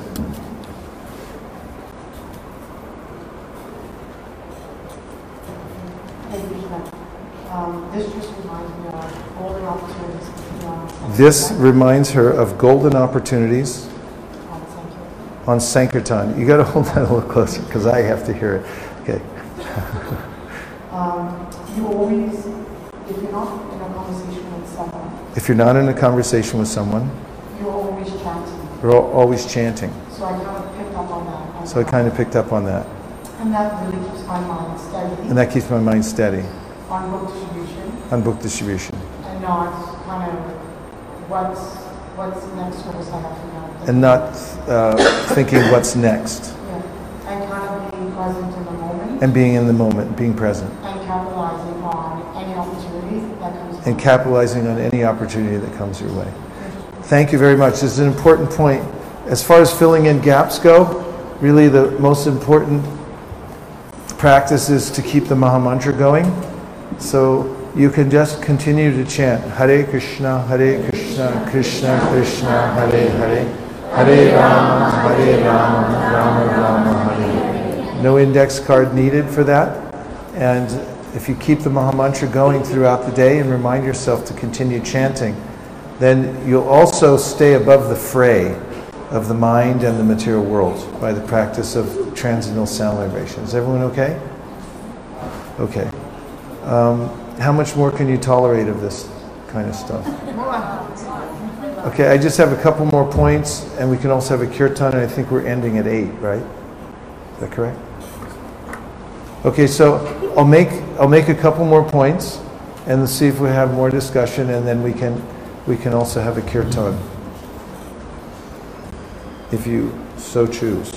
This reminds her of golden opportunities on Sankirtan. You got to hold that a little closer because I have to hear it. Okay. You always, if you're not in a conversation with someone. If you're not in a conversation with someone. You're always chanting. You're always chanting. So I kind of picked up on that. So I kind of picked up on that. And that really keeps my mind steady. And that keeps my mind steady. On book distribution. On book distribution. And not kind of what's next or what's happening. And not thinking what's next. Yeah. And kind of being present in the moment. And being in the moment, being present. And capitalizing on any opportunity that comes. And capitalizing on any opportunity that comes your way. Thank you very much. This is an important point. As far as filling in gaps go, really the most important practice is to keep the Maha Mantra going. So you can just continue to chant Hare Krishna, Krishna Krishna, Hare Hare, Hare Rama, Rama Rama, Hare Hare. No index card needed for that. And if you keep the Maha Mantra going throughout the day and remind yourself to continue chanting, then you'll also stay above the fray of the mind and the material world by the practice of transcendental sound vibration. Is everyone okay? Okay. How much more can you tolerate of this kind of stuff? Okay, I just have a couple more points, and we can also have a kirtan, and I think we're ending at 8, right? Is that correct? Okay, so I'll make a couple more points, and let's see if we have more discussion, and then we can also have a kirtan, if you so choose.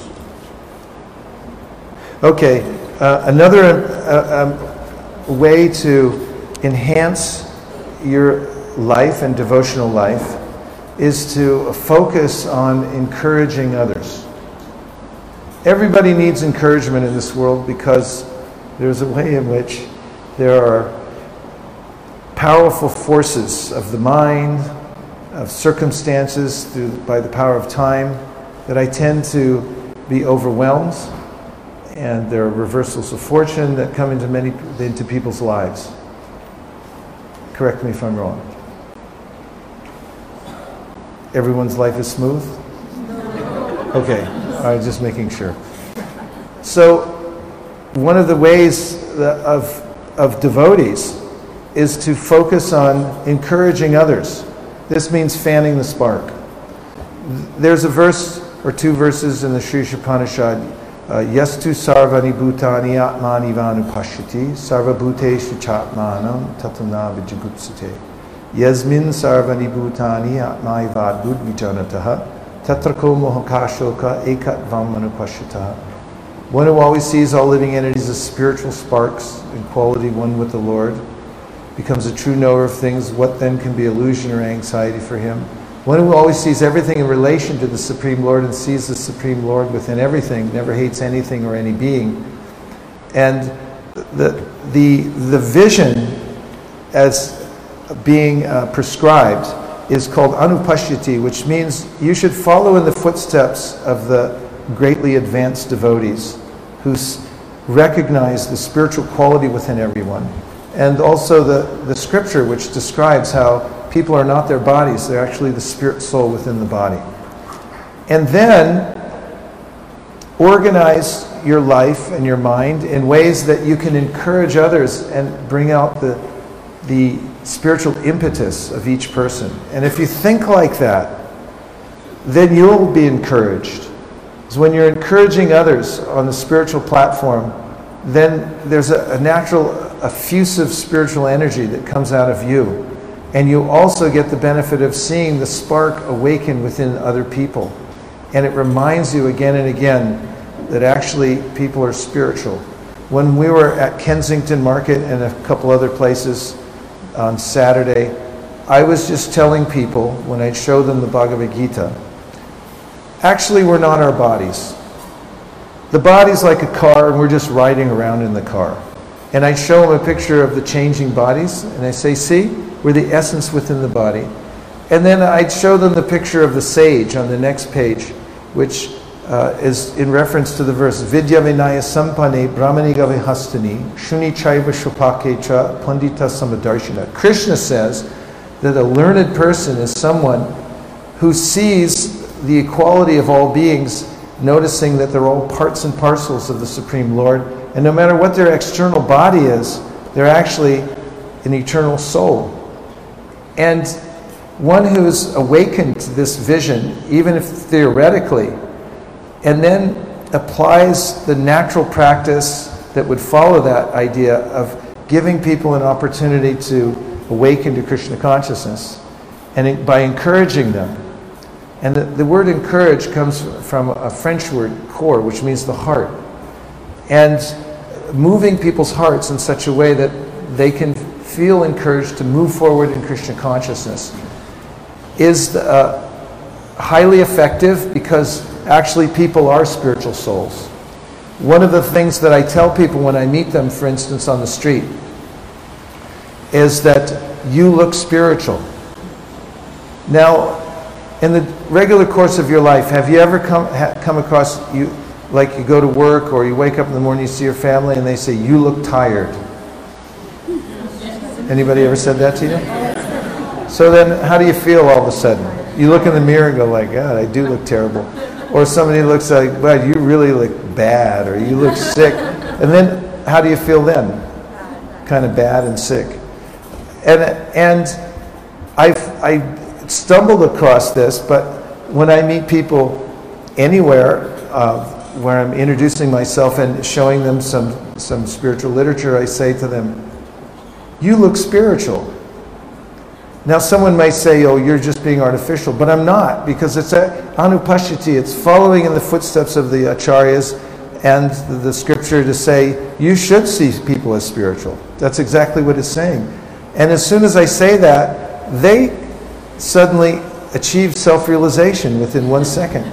Okay, another way to enhance your life and devotional life is to focus on encouraging others. Everybody needs encouragement in this world because there's a way in which there are powerful forces of the mind, of circumstances, by the power of time, that I tend to be overwhelmed, and there are reversals of fortune that come into people's lives. Correct me if I'm wrong. Everyone's life is smooth? Okay, all right, just making sure. So, one of the ways of devotees is to focus on encouraging others. This means fanning the spark. There's a verse or two verses in the Sri Upanishad. Yastu sarvani bhutani atmani vanupashyati sarva bhuteshu chatmanam tatana vijagutsate. Yasmin sarvani bhutani atmai vadbud vijanataha tatrako mohakashoka ekat vamanupashyataha. One who always sees all living entities as spiritual sparks in quality one with the Lord becomes a true knower of things. What then can be illusion or anxiety for him? One who always sees everything in relation to the Supreme Lord and sees the Supreme Lord within everything, never hates anything or any being. And the vision as being prescribed is called anupashyati, which means you should follow in the footsteps of the greatly advanced devotees who recognize the spiritual quality within everyone. And also the scripture which describes how people are not their bodies, they're actually the spirit soul within the body. And then organize your life and your mind in ways that you can encourage others and bring out the spiritual impetus of each person. And if you think like that, then you'll be encouraged. Because when you're encouraging others on the spiritual platform, then there's a natural effusive spiritual energy that comes out of you. And you also get the benefit of seeing the spark awaken within other people. And it reminds you again and again that actually people are spiritual. When we were at Kensington Market and a couple other places on Saturday, I was just telling people, when I show them the Bhagavad Gita, actually we're not our bodies. The body's like a car and we're just riding around in the car. And I show them a picture of the changing bodies and I say, see, we're the essence within the body. And then I'd show them the picture of the sage on the next page, which is in reference to the verse, Vidya Vinaya Sampane Brahmani Gavihastani Shuni Chaiva Shupake Cha Pandita Samadarshina. Krishna says that a learned person is someone who sees the equality of all beings, noticing that they're all parts and parcels of the Supreme Lord, and no matter what their external body is, they're actually an eternal soul. And one who's awakened to this vision, even if theoretically, and then applies the natural practice that would follow that idea of giving people an opportunity to awaken to Krishna consciousness, and by encouraging them. And the word encourage comes from a French word, cor, which means the heart. And moving people's hearts in such a way that they can feel encouraged to move forward in Krishna consciousness is highly effective, because actually people are spiritual souls. One of the things that I tell people when I meet them, for instance, on the street, is that you look spiritual. Now, in the regular course of your life, have you ever come across, like you go to work or you wake up in the morning, you see your family and they say, you look tired? Anybody ever said that to you? So then how do you feel all of a sudden? You look in the mirror and go like, God, I do look terrible. Or somebody looks like, well, you really look bad, or you look sick. And then how do you feel then? Kind of bad and sick. And I stumbled across this, but when I meet people anywhere where I'm introducing myself and showing them some spiritual literature, I say to them, you look spiritual. Now someone may say, oh, you're just being artificial, but I'm not, because it's anupashyati, it's following in the footsteps of the acharyas and the scripture to say, you should see people as spiritual. That's exactly what it's saying. And as soon as I say that, they suddenly achieve self-realization within 1 second.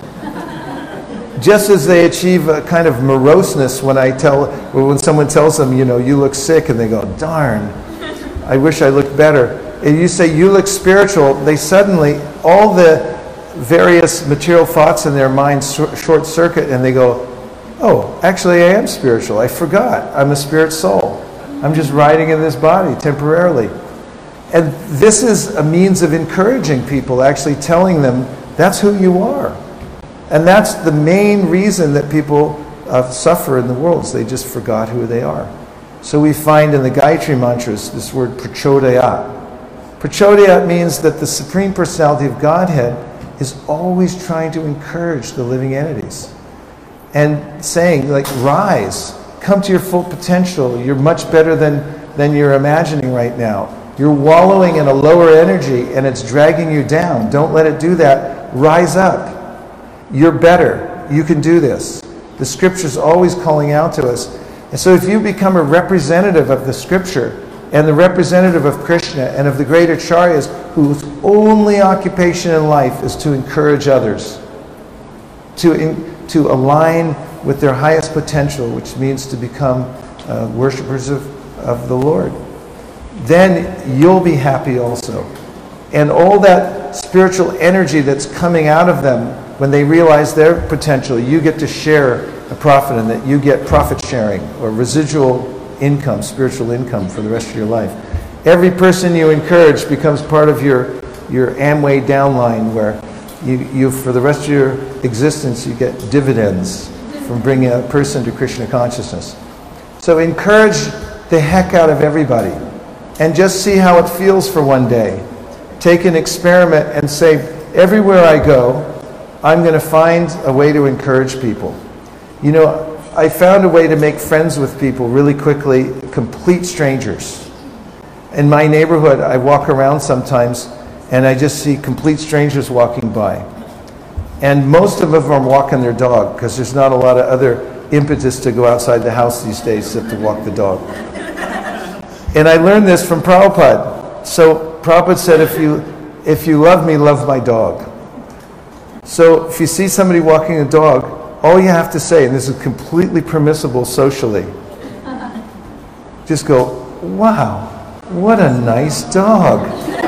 Just as they achieve a kind of moroseness when someone tells them, you know, you look sick, and they go, darn, I wish I looked better. And you say, you look spiritual, they suddenly, all the various material thoughts in their mind short circuit, and they go, oh, actually I am spiritual. I forgot. I'm a spirit soul. I'm just riding in this body temporarily. And this is a means of encouraging people, actually telling them that's who you are. And that's the main reason that people suffer in the world, is they just forgot who they are. So we find in the Gayatri mantras this word prachodayat. Prachodayat means that the Supreme Personality of Godhead is always trying to encourage the living entities. And saying, like, rise, come to your full potential. You're much better than you're imagining right now. You're wallowing in a lower energy and it's dragging you down. Don't let it do that. Rise up. You're better. You can do this. The scripture's always calling out to us. And so if you become a representative of the scripture and the representative of Krishna and of the great acharyas, whose only occupation in life is to encourage others, to align with their highest potential, which means to become worshippers of the Lord, then you'll be happy also. And all that spiritual energy that's coming out of them when they realize their potential, you get to share a profit in that. You get profit sharing or residual income, spiritual income for the rest of your life. Every person you encourage becomes part of your Amway downline, where you for the rest of your existence you get dividends from bringing a person to Krishna consciousness. So encourage the heck out of everybody and just see how it feels for one day. Take an experiment and say, everywhere I go, I'm going to find a way to encourage people. You know, I found a way to make friends with people really quickly, complete strangers. In my neighborhood, I walk around sometimes and I just see complete strangers walking by. And most of them are walking their dog because there's not a lot of other impetus to go outside the house these days except to walk the dog. And I learned this from Prabhupada. So Prabhupada said, if you love me, love my dog. So if you see somebody walking a dog, all you have to say, and this is completely permissible socially, just go, wow, what a nice dog.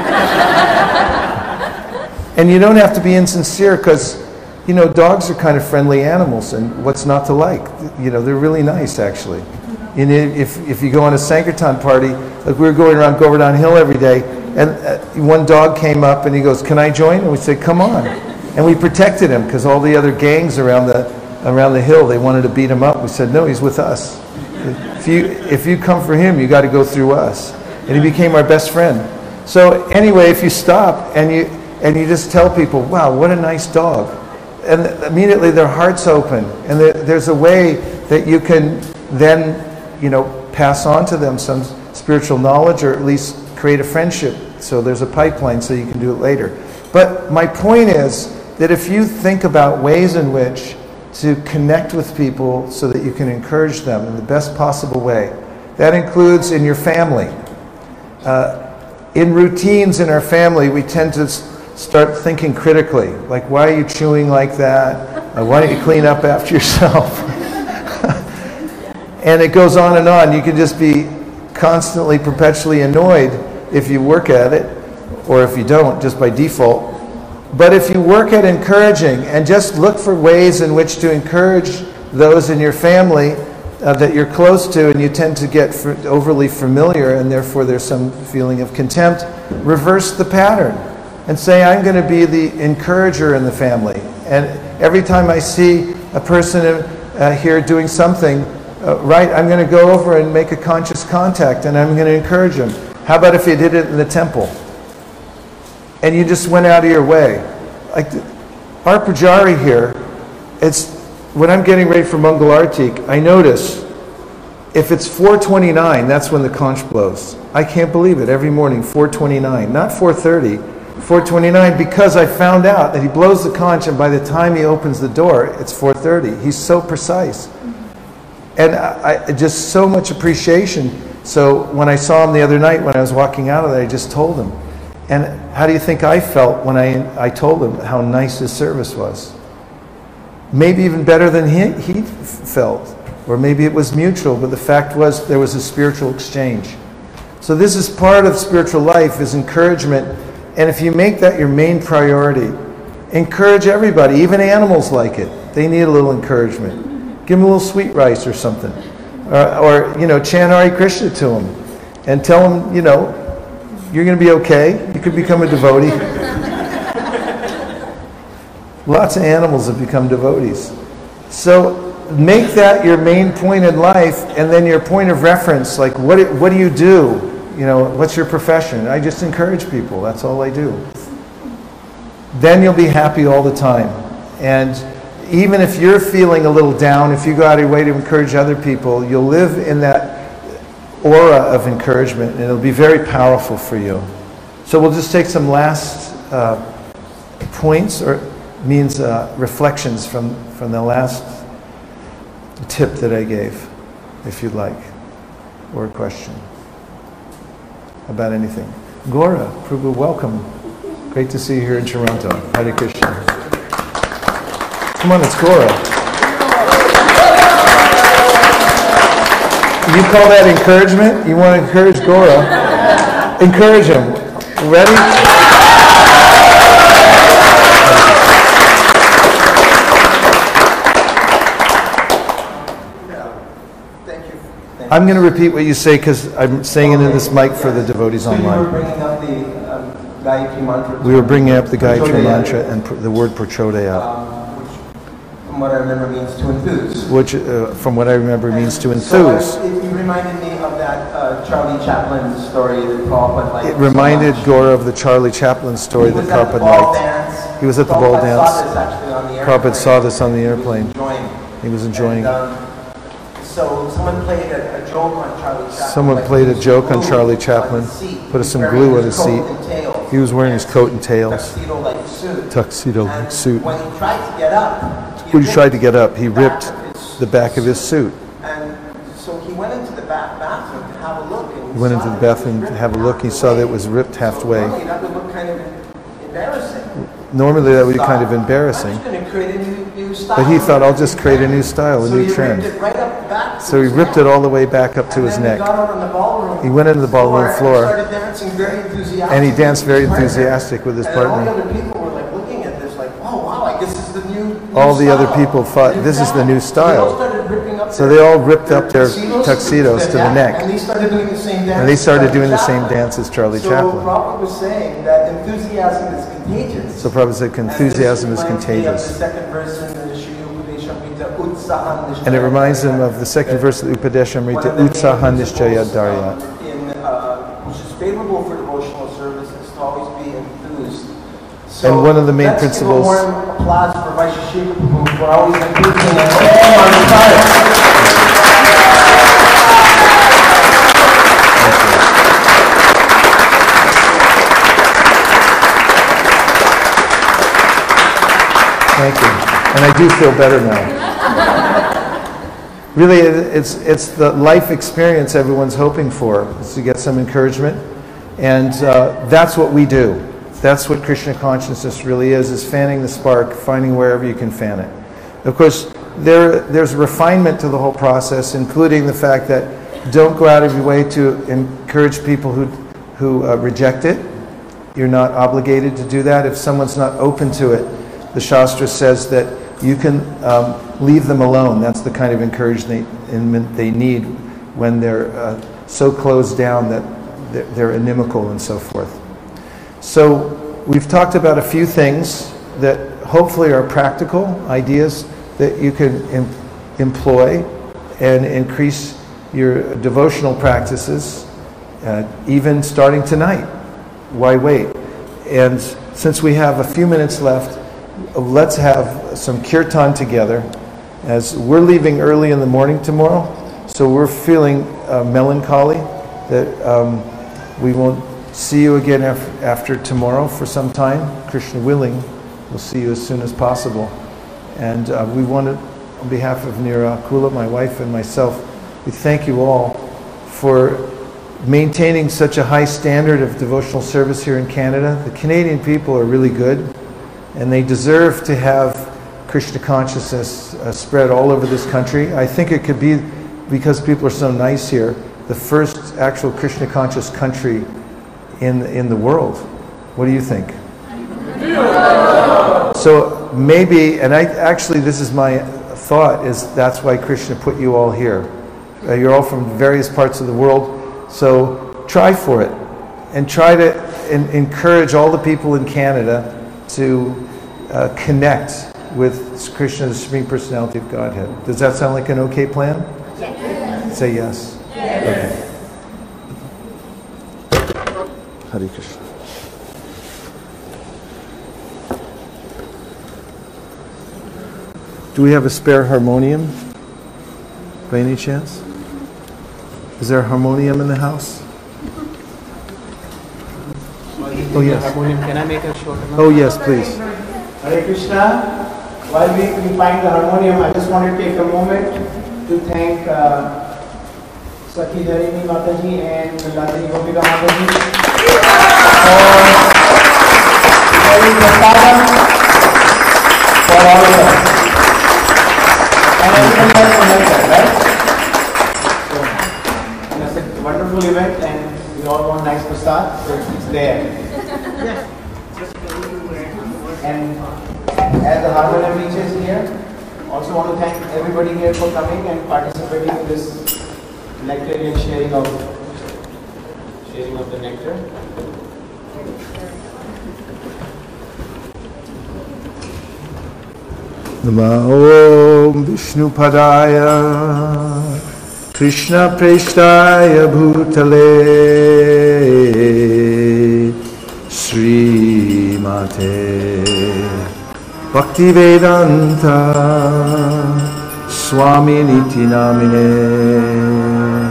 And you don't have to be insincere because, you know, dogs are kind of friendly animals, and what's not to like? You know, they're really nice, actually. And if you go on a Sankirtan party, like we were going around Govardhan Hill every day, and one dog came up and he goes, can I join? And we said, come on. And we protected him because all the other gangs around the hill, they wanted to beat him up. We said, no, he's with us. If you come for him, you got to go through us. And he became our best friend. So anyway, if you stop and you just tell people, wow, what a nice dog. And immediately their hearts open. And there's a way that you can then, you know, pass on to them some spiritual knowledge or at least create a friendship. So there's a pipeline so you can do it later. But my point is that if you think about ways in which to connect with people so that you can encourage them in the best possible way, that includes in your family. In routines in our family, we tend to start thinking critically, like, why are you chewing like that? Why don't you clean up after yourself? And it goes on and on. You can just be constantly, perpetually annoyed if you work at it, or if you don't, just by default. But if you work at encouraging and just look for ways in which to encourage those in your family that you're close to and you tend to get overly familiar and therefore there's some feeling of contempt, reverse the pattern and say, I'm going to be the encourager in the family. And every time I see a person here doing something right, I'm going to go over and make a conscious contact and I'm going to encourage him. How about if you did it in the temple? And you just went out of your way. Like our Pujari here, when I'm getting ready for Mangal Artik, I notice if it's 4:29, that's when the conch blows. I can't believe it. Every morning, 4:29, not 4:30, 4:29, because I found out that he blows the conch and by the time he opens the door, it's 4:30. He's so precise. And I just so much appreciation. So when I saw him the other night when I was walking out of there, I just told him. And how do you think I felt when I told him how nice his service was? Maybe even better than he felt. Or maybe it was mutual, but the fact was there was a spiritual exchange. So this is part of spiritual life, is encouragement. And if you make that your main priority, encourage everybody, even animals like it. They need a little encouragement. Give them a little sweet rice or something. Or you know, chant Hare Krishna to them. And tell them, you know, you're going to be okay. You could become a devotee. Lots of animals have become devotees. So make that your main point in life, and then your point of reference, like what do you do? You know, what's your profession? I just encourage people. That's all I do. Then you'll be happy all the time. And even if you're feeling a little down, if you go out of your way to encourage other people, you'll live in that aura of encouragement, and it'll be very powerful for you. So we'll just take some last points, or means reflections from the last tip that I gave, if you'd like, or a question about anything. Gora, Prabhu, welcome. Great to see you here in Toronto. Hare Krishna. Come on, it's Gora. You call that encouragement? You want to encourage Gora? Encourage him. Ready? I'm going to repeat what you say because I'm saying it in this mic for the devotees online. You were bringing up the Gayatri mantra. We were bringing up the Gayatri mantra and the word Prachodaya. what I remember, means to enthuse. which, from what I remember, means to So enthuse. it reminded me of that Charlie Chaplin story that Prabhupada liked. It reminded so much. Gora of the Charlie Chaplin story that Prabhupada liked. He was at the ball dance. Prabhupada saw this on the airplane. He was enjoying it. So someone played a joke on Charlie Chaplin. Someone played a joke on Charlie Chaplin, put some glue on his seat. He was wearing his coat and tails, tuxedo-like suit. When he tried to get up, When he tried to get up, he ripped the back of his suit. And so he went into the bathroom to have a look. And He went into the bathroom to have a look. He saw that it was ripped halfway. Normally that would look kind of embarrassing. Normally that would be kind of embarrassing. I'm just going to create a new style. But he thought, I'll just create a new style, a So new he trend. ripped it right up the back. So he ripped it all the way back up to his And then neck. He got out on the ballroom He went into the ballroom floor, and started dancing very enthusiastic. and he danced very enthusiastic with his And all the partner. other people were like looking at this like, oh wow, I guess this is the new All the other style. people thought, this is the new style. They all started ripping up So their- they all ripped up their tuxedos to the neck. And they started doing the same dance. And they started doing the same Chaplin. dance as Charlie So Chaplin. Prabhupada was saying that enthusiasm is contagious. So Prabhupada said, enthusiasm is contagious. And it reminds him of the second verse of the Upadeshamrita, Utsaha Nishchaya Daryat. Which is favorable for devotional service, is to always be enthused. And one of the main let's principles- give a warm applause for Vaisheshika Prabhu for always enthusing and all our desires. Thank you. And I do feel better now. Really, it's the life experience everyone's hoping for, is to get some encouragement. And that's what we do. That's what Krishna consciousness really is fanning the spark, finding wherever you can fan it. Of course, there's refinement to the whole process, including the fact that don't go out of your way to encourage people who reject it. You're not obligated to do that. If someone's not open to it, the Shastra says that you can leave them alone. That's the kind of encouragement they need when they're so closed down that they're inimical and so forth. So we've talked about a few things that hopefully are practical ideas that you can employ and increase your devotional practices, even starting tonight. Why wait? And since we have a few minutes left, let's have some kirtan together, as we're leaving early in the morning tomorrow, so we're feeling melancholy that we won't see you again after tomorrow for some time. Krishna willing, we'll see you as soon as possible. And we want to, on behalf of Nira Kula, my wife and myself, we thank you all for maintaining such a high standard of devotional service here in Canada. The Canadian people are really good, and they deserve to have Krishna consciousness spread all over this country. I think it could be, because people are so nice here, the first actual Krishna conscious country in the world. What do you think? So maybe, and this is my thought, is that's why Krishna put you all here. You're all from various parts of the world, so try for it. And try to encourage all the people in Canada to connect with Krishna, the Supreme Personality of Godhead. Does that sound like an okay plan? Yes. Say yes. Yes. Okay. Hare Krishna. Do we have a spare harmonium by any chance? Is there a harmonium in the house? Oh yes. Can I make a short announcement? Oh yes, please. Hare Krishna. While we find the harmonium, I just want to take a moment to thank Sakhi Dharini Mataji and Ladini Gopika Mataji for sharing the sadhana for all of us. And everyone has connected, right? So, it's a wonderful event, and we all want nice prasad, so it's there. And as the harmonium reaches here, also want to thank everybody here for coming and participating in this nectarian sharing of the nectar. Namo Om Vishnupadaya Krishna Preshtaya Bhutale Sri Mate Bhaktivedanta Swami Niti Namine.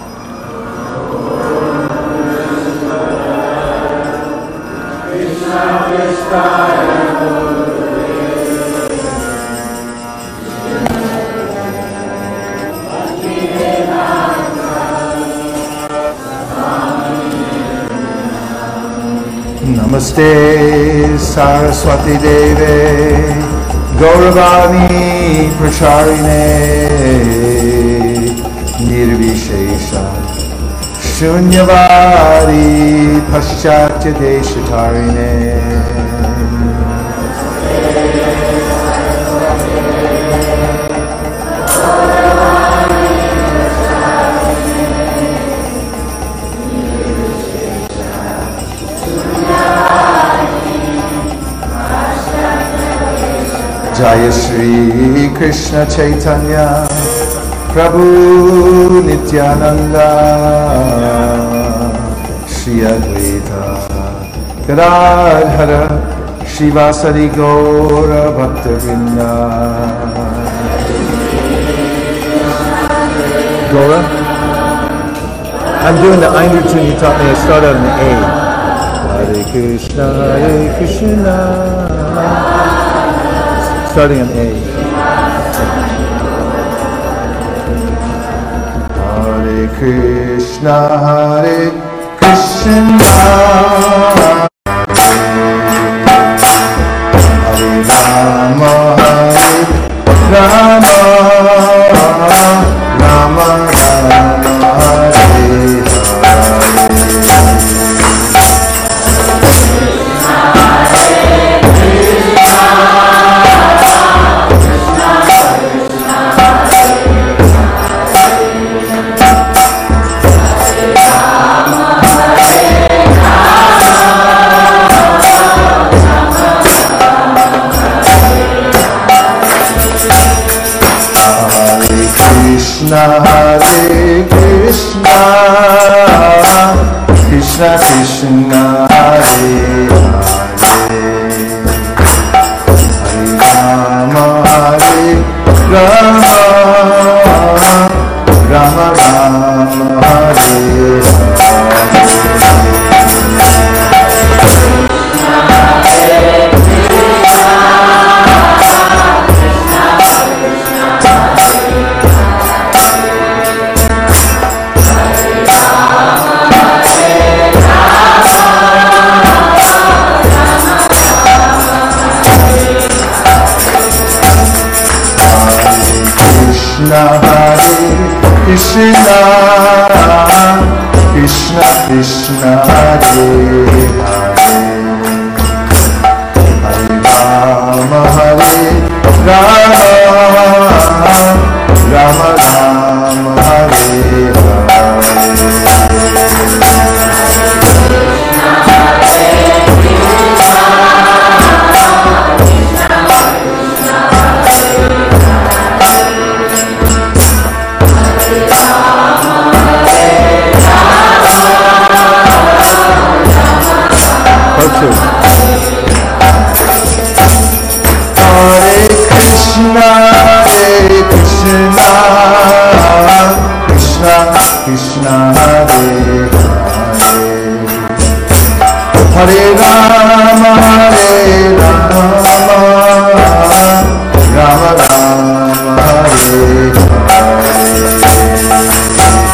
Namaste Saraswati Deve Gauravani Pracharine Nirvishesha Shunyavadi Paschatya Deshatarine. Jaya Shri Krishna Chaitanya Prabhu Nityananda Shri Advaita Gadadhara Shivasari Gaura Bhaktavrinda. Gaura? I'm doing the Einur tune you taught me. I start out in A. Hare Krishna, Hare Krishna. Starting on A. Hare Krishna, Hare Krishna, Hare Rama, Hare Rama, Rama Rama, Hare Krishna, Hare Krishna, Krishna Krishna, Hare Hare, Hare Rama, Hare Rama, Rama Rama, Hare Hare. Krishna, Hare Krishna, Krishna Krishna, Hare Hare, Hare Rama, Hare Rama, Rama Rama, Hare Hare. Hare Krishna, Hare Krishna, Krishna Krishna, Hare Hare, Hare Rama, Hare Rama, Rama Rama, Hare Hare.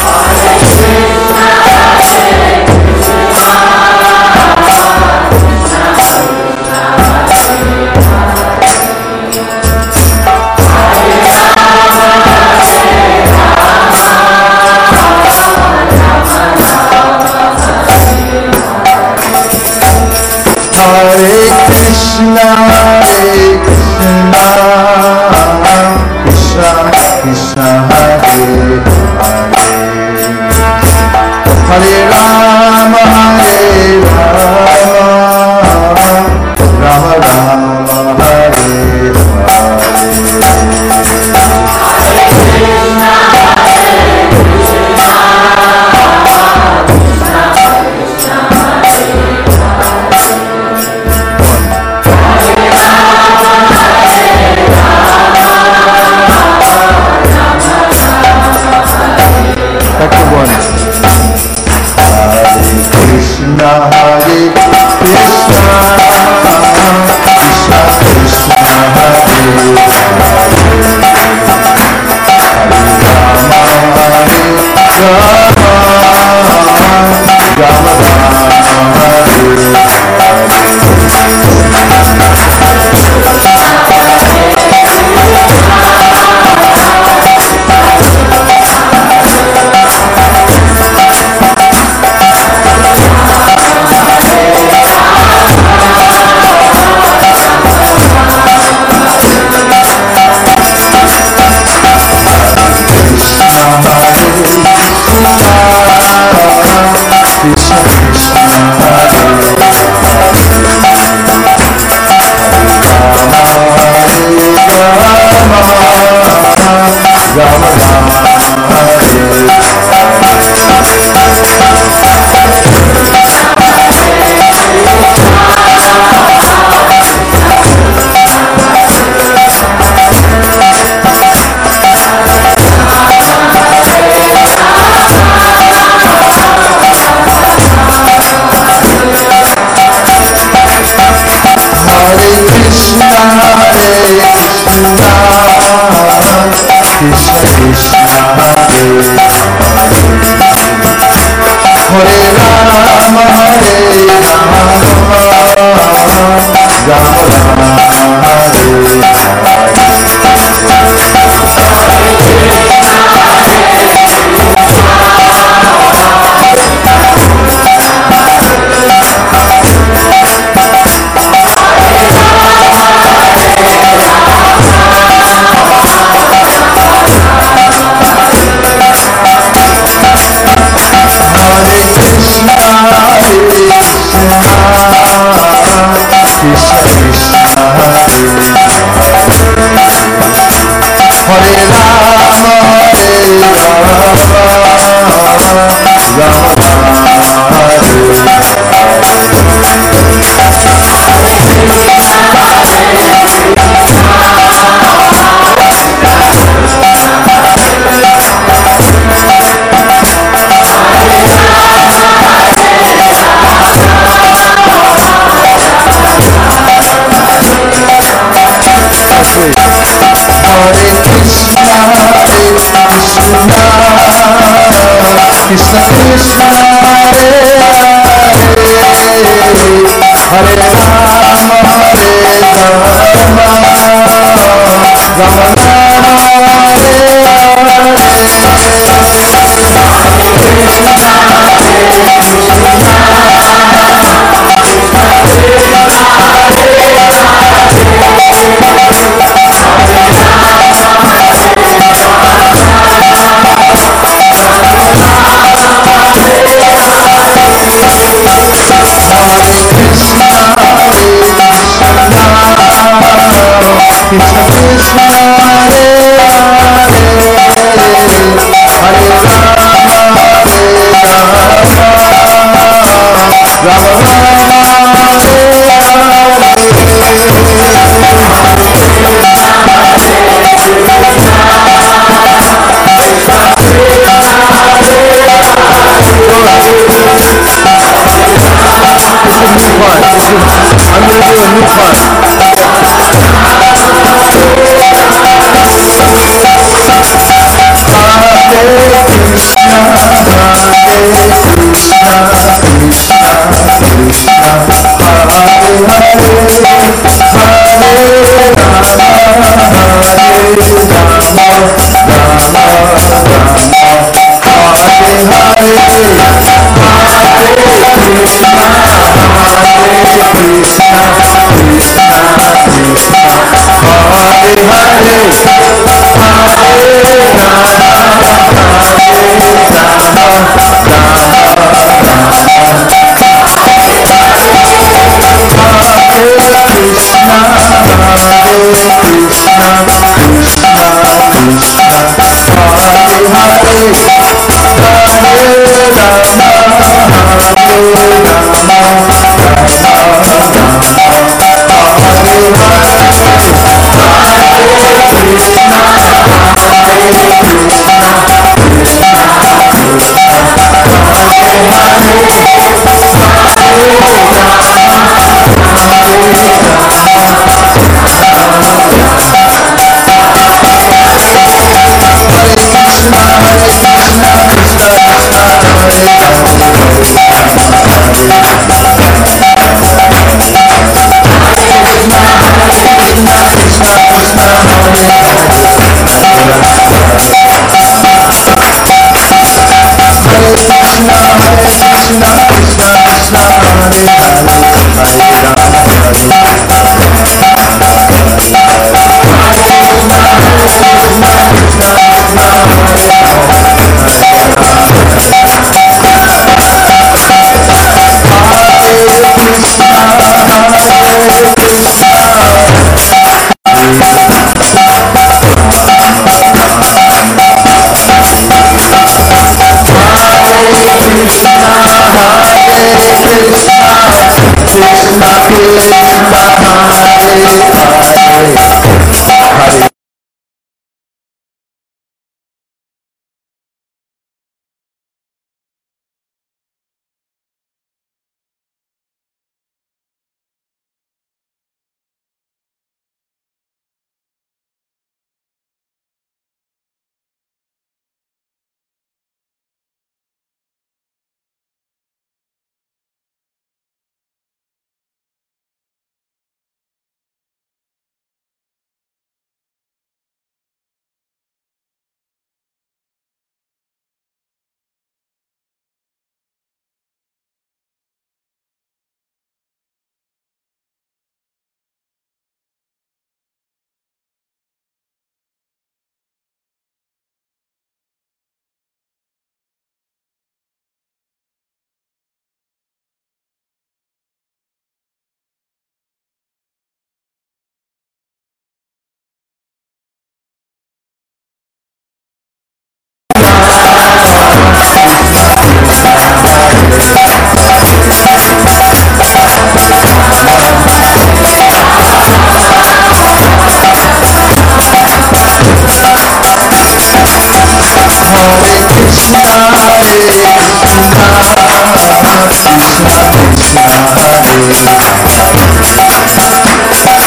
Hare Krishna, Hare Krishna, Krishna Krishna, Hare Hare, Hare Rama, Hare Rama, Rama Rama, Hare Hare.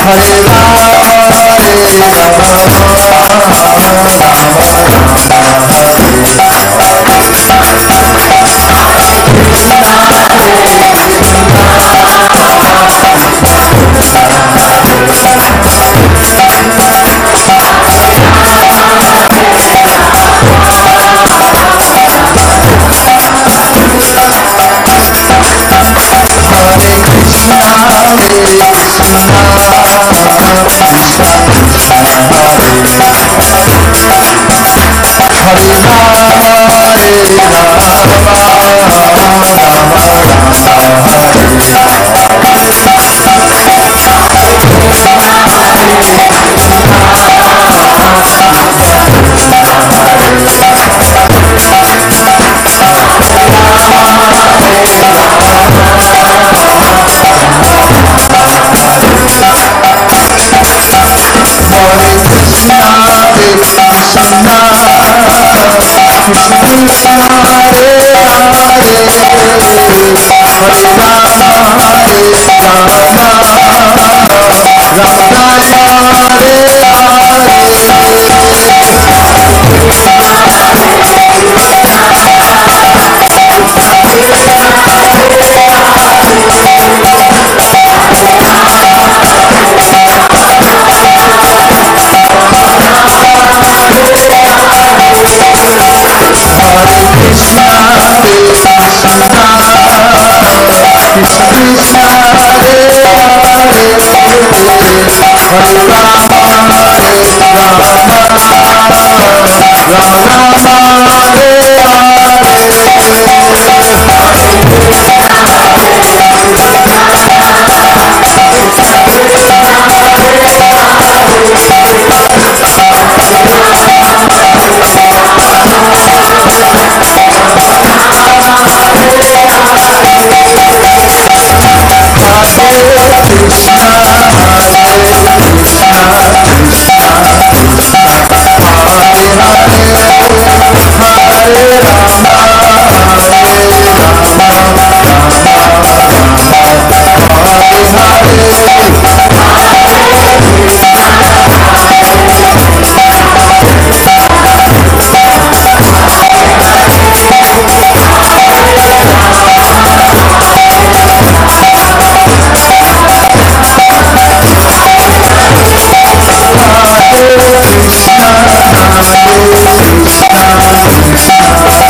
Krishna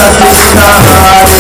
Krishna, Hare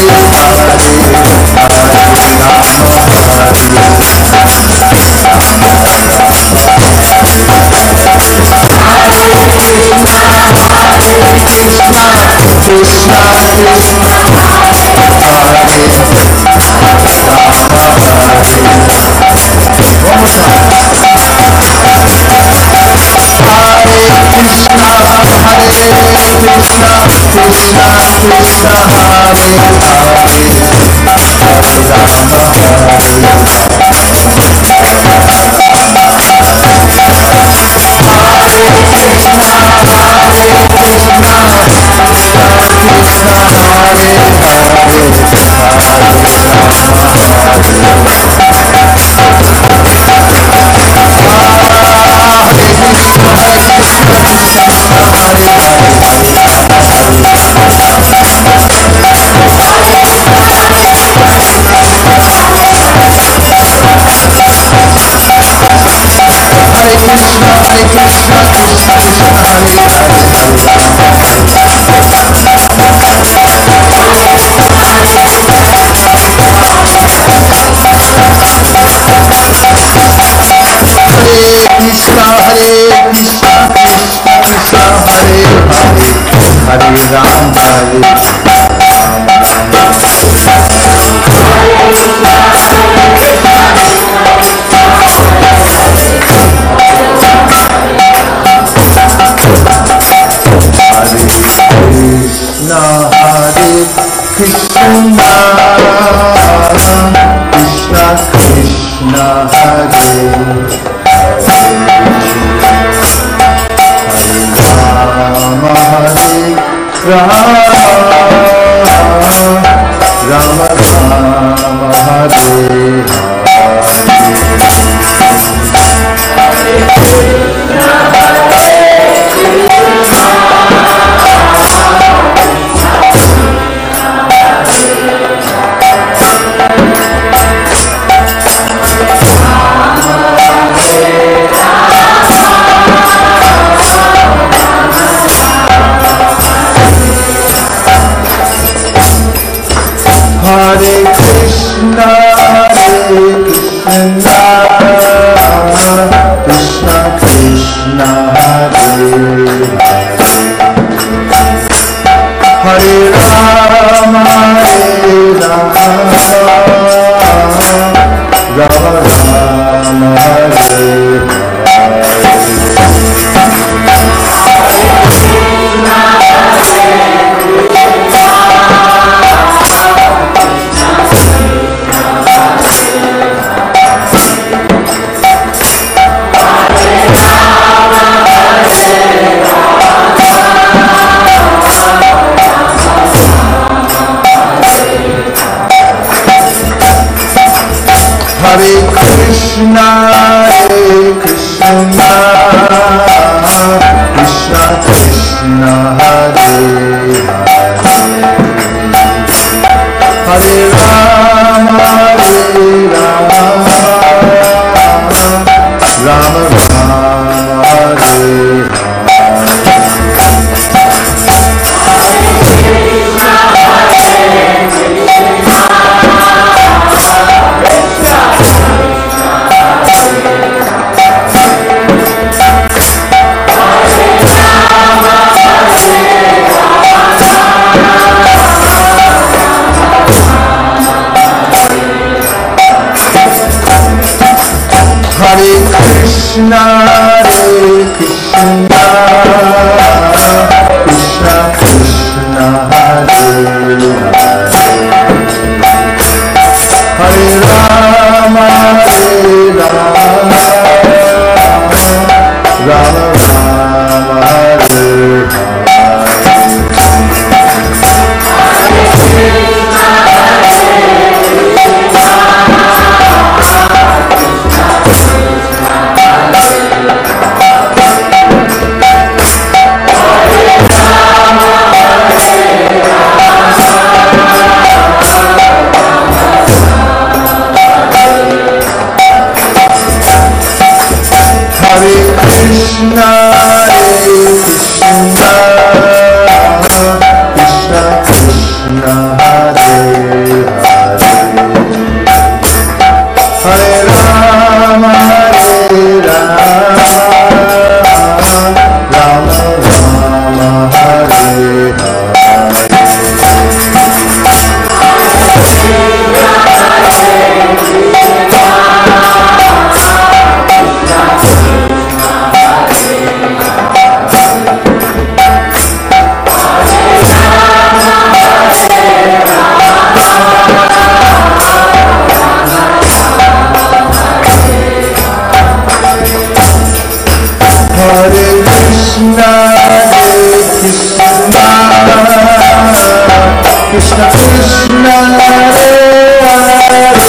Krishna Krishna Hare Hare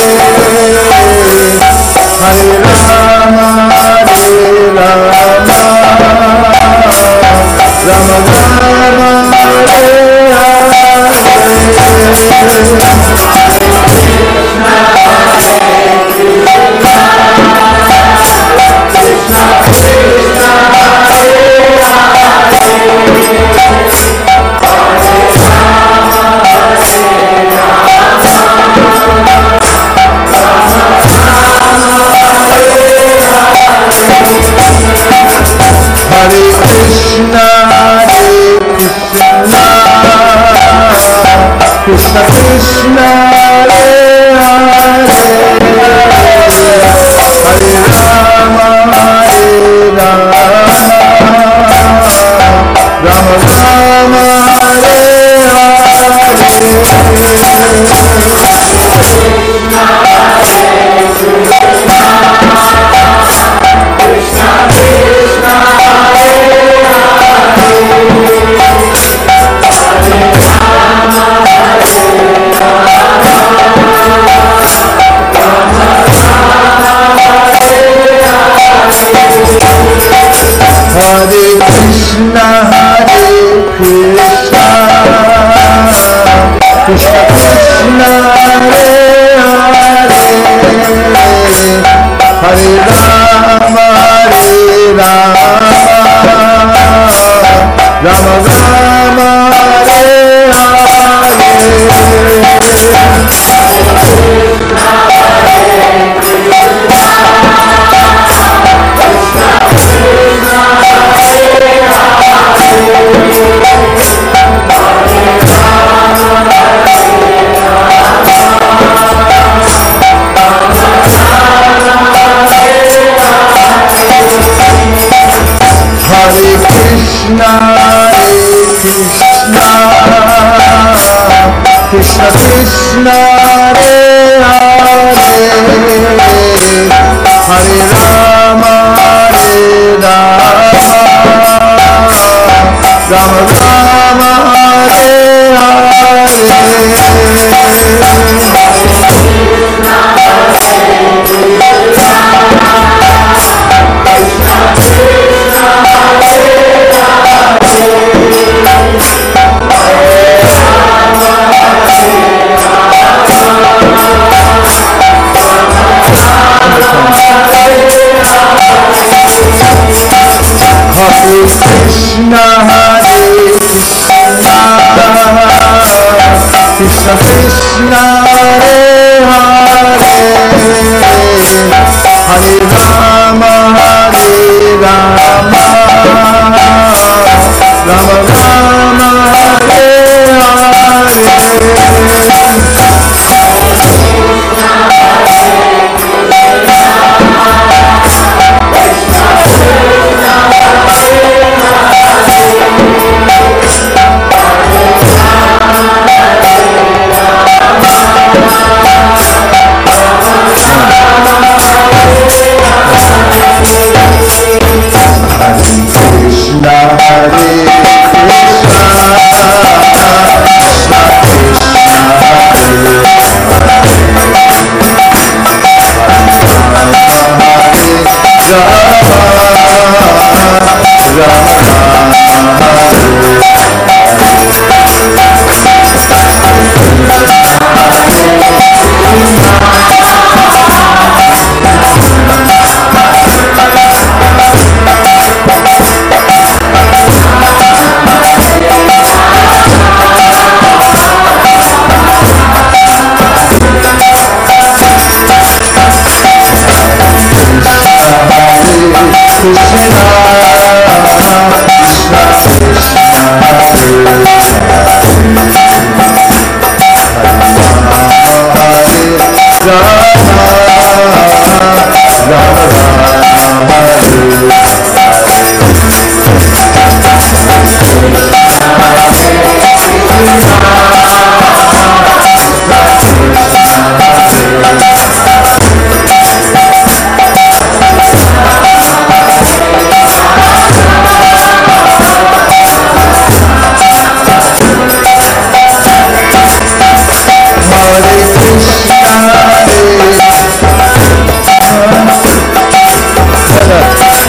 Hare Rama Hare Rama Rama Rama Hare Krishna Krishna Hare Hare Hare Rama Hare Rama Rama Rama Hare Hare Krishna Hare Krishna Krishna Krishna Hare Hare Hare Rama Hare Rama Rama Rama Hare Krishna Krishna Krishna Hare Hare Hare Rama Hare Rama Rama Rama Hare Hare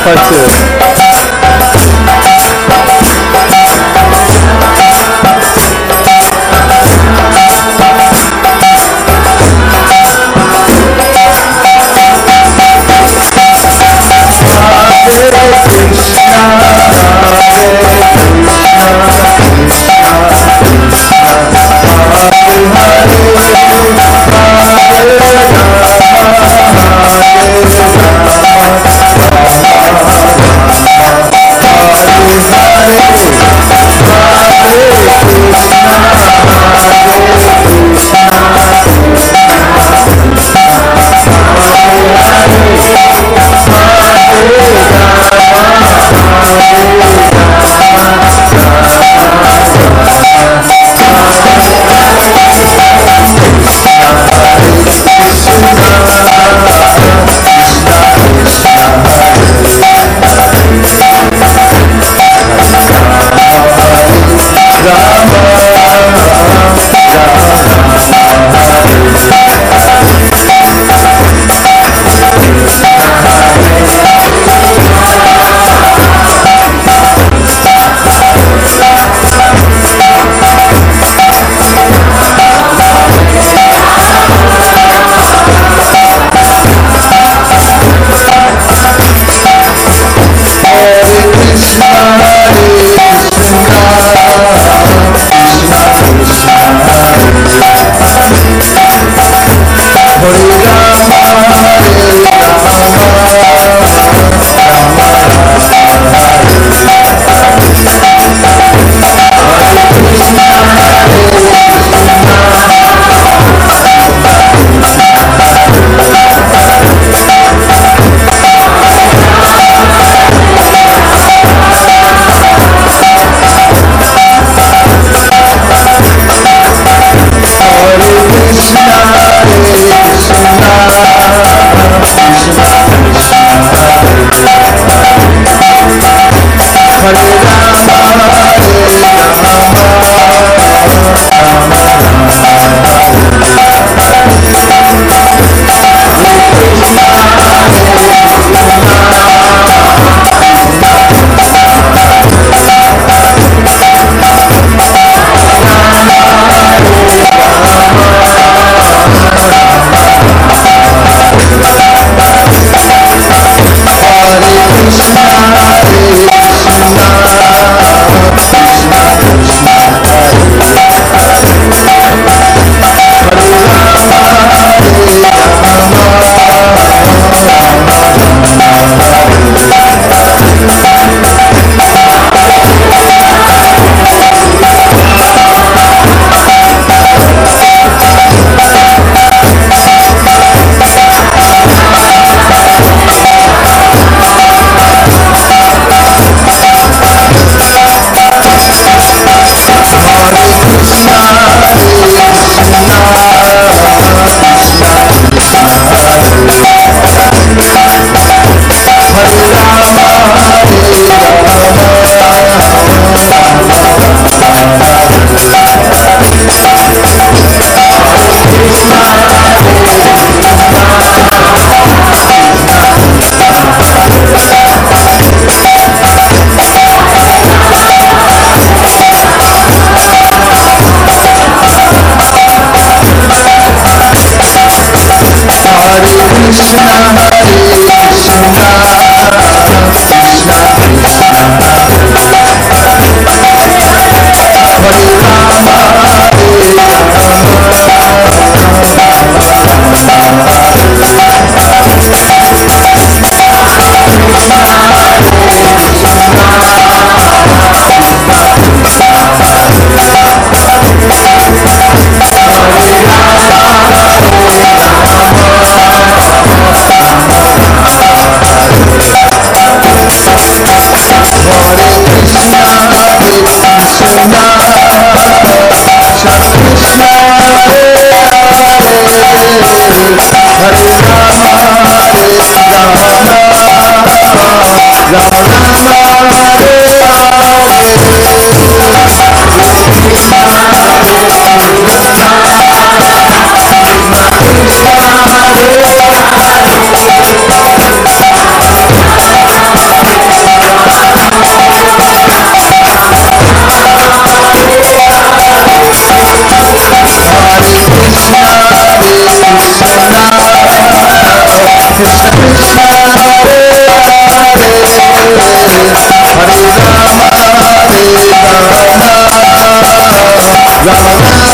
part two. Hare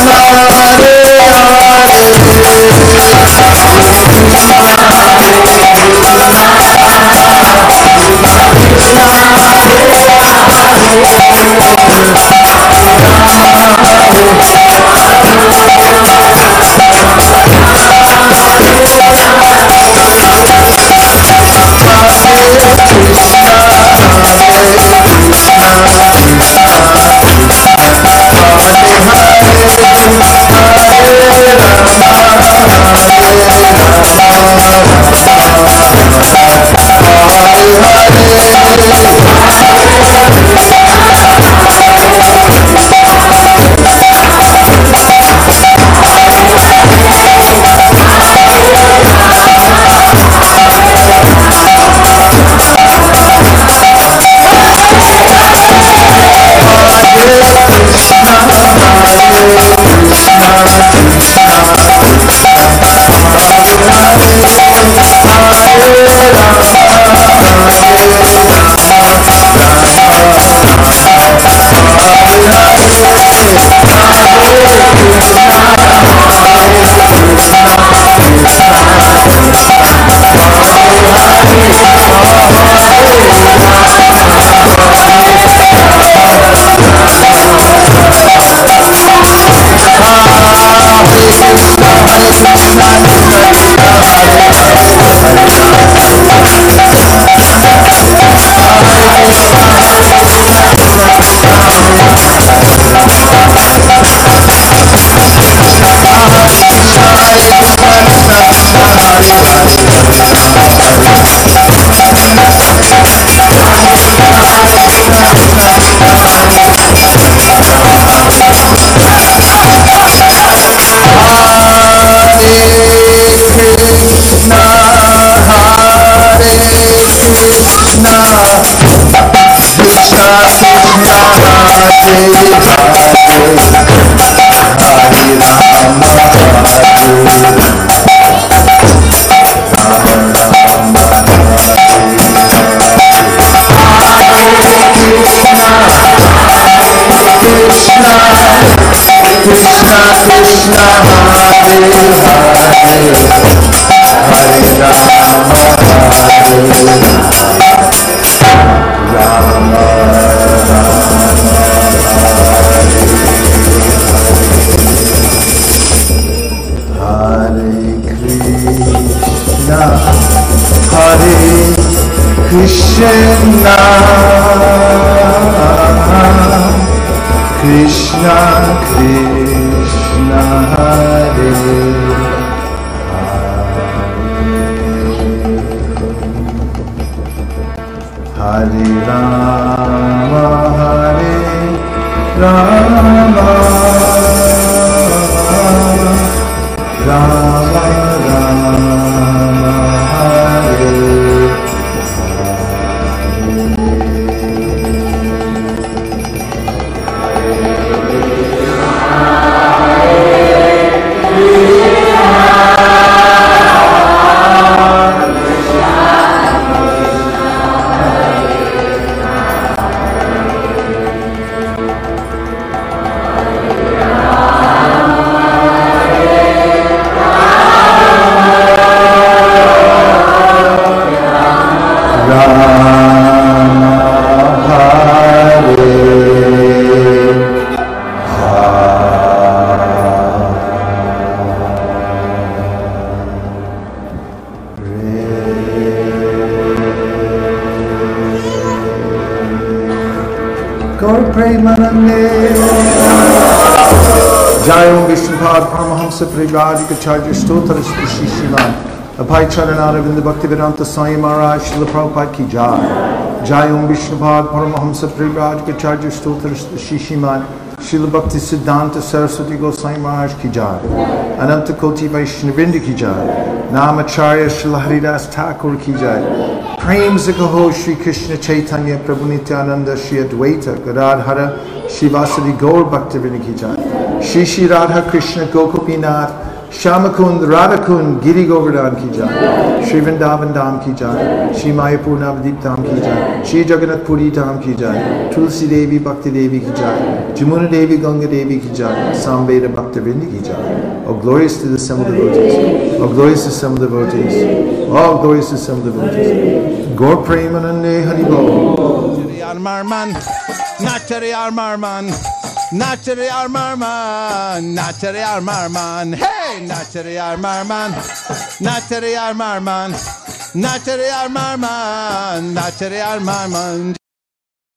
Jayam Vishnupad Paramahamsa Parivajikacharya Stotra Shishiman Abhay Charanaravinda Bhaktivedanta Swami Maharaj Srila Prabhupada Ki Jai Jayam Vishnupad Paramahamsa Parivajikacharya Stotra Shishiman Srila Bhakti Siddhanta Saraswati Goswami Maharaj Ki Jai Ananta Koti Vaishnavinda Ki Jai Namacharya Srila Haridas Thakur Ki Jai Prem Zikaho Shri Krishna Chaitanya Prabhu Nityananda Shri Advaita Gadadhara Shivasadi Gaur Bhaktivedanta Ki Jai Shri Shri Radha Krishna Gokupinath Shamakund, Radhakund, Giri Govardhan ki jai. Shri Vrindavan Dham ki jai. Shri Mayapur Navadip Dham ki jai. Shri Jagannath Puri Dham ki jai. Tulsi Devi Bhakti Devi ki jai. Jamuna Devi Ganga Devi ki jai. Samveda Bhakta Vrinda ki jai. Oh, glorious to the assembled devotees. Oh, glorious to the assembled devotees. Oh, glorious to the assembled devotees. Gaur Premanande Haribol. Marman, Natari Marman, Natari Marman, Natari Marman, hey, Natari Marman, Natari Marman, Natari Marman, Natari Marman.